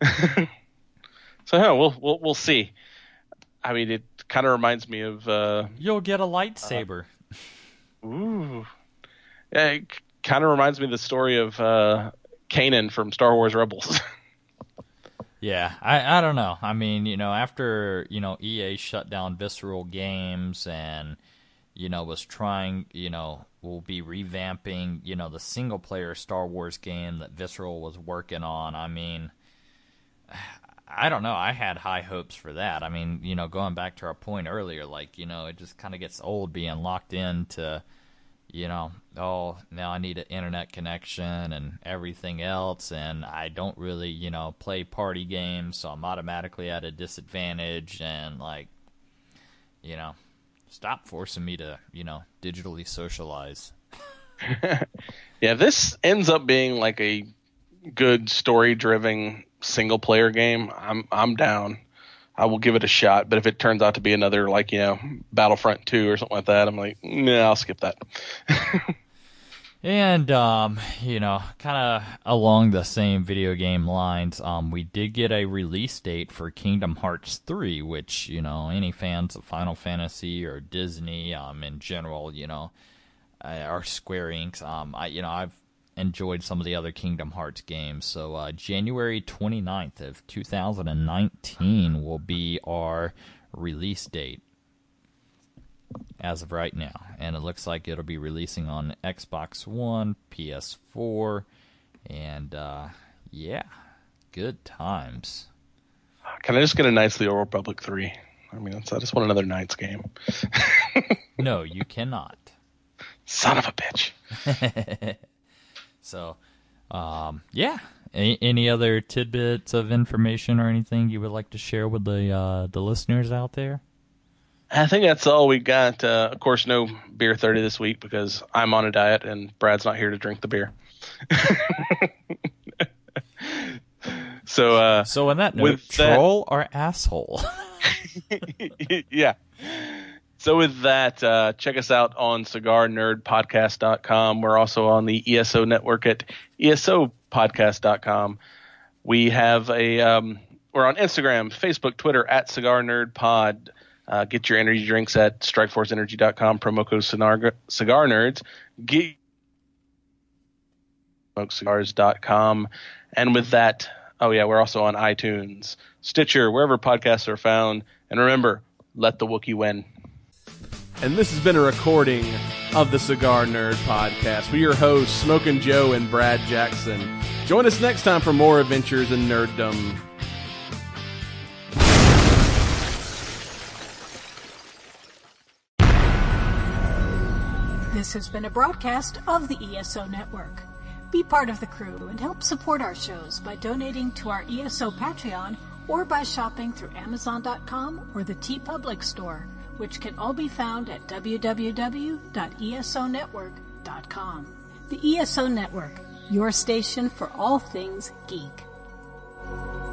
So yeah, we'll see. I mean, it kind of reminds me of you'll get a lightsaber. Ooh. Yeah, it kind of reminds me of the story of Kanan from Star Wars Rebels. Yeah, I don't know. I mean, you know, after, you know, EA shut down Visceral Games and, you know, was trying, you know, will be revamping, you know, the single-player Star Wars game that Visceral was working on. I mean, I don't know. I had high hopes for that. I mean, you know, going back to our point earlier, like, you know, it just kind of gets old being locked into, you know, oh, now I need an internet connection and everything else, and I don't really, you know, play party games, so I'm automatically at a disadvantage, and, like, you know, stop forcing me to, you know, digitally socialize. Yeah, this ends up being like a good story-driven single-player game. I'm down. I will give it a shot, but if it turns out to be another, like, you know, Battlefront 2 or something like that, I'm like, nah, I'll skip that. And, you know, kind of along the same video game lines, we did get a release date for Kingdom Hearts 3, which, you know, any fans of Final Fantasy or Disney, in general, you know, or Square Enix, I've enjoyed some of the other Kingdom Hearts games. So January 29th of 2019 will be our release date as of right now. And it looks like it'll be releasing on Xbox One, PS4, and yeah, good times. Can I just get a Knights of the Old Republic 3? I mean, I just want another Knights game. No, you cannot. Son of a bitch. So, yeah. Any other tidbits of information or anything you would like to share with the listeners out there? I think that's all we got. Of course, no Beer 30 this week because I'm on a diet and Brad's not here to drink the beer. So on that note, troll or asshole? Yeah. So with that, check us out on CigarNerdPodcast.com. We're also on the ESO network at ESOPodcast.com. We have we're on Instagram, Facebook, Twitter at CigarNerdPod. Get your energy drinks at StrikeForceEnergy.com. Promo code CigarNerds. Get SmokeCigars.com. And with that, oh yeah, we're also on iTunes, Stitcher, wherever podcasts are found. And remember, let the Wookiee win. And this has been a recording of the Cigar Nerd Podcast. We're your hosts, Smokin' Joe and Brad Jackson. Join us next time for more adventures in nerddom. This has been a broadcast of the ESO Network. Be part of the crew and help support our shows by donating to our ESO Patreon or by shopping through Amazon.com or the TeePublic store, which can all be found at www.esonetwork.com. The ESO Network, your station for all things geek.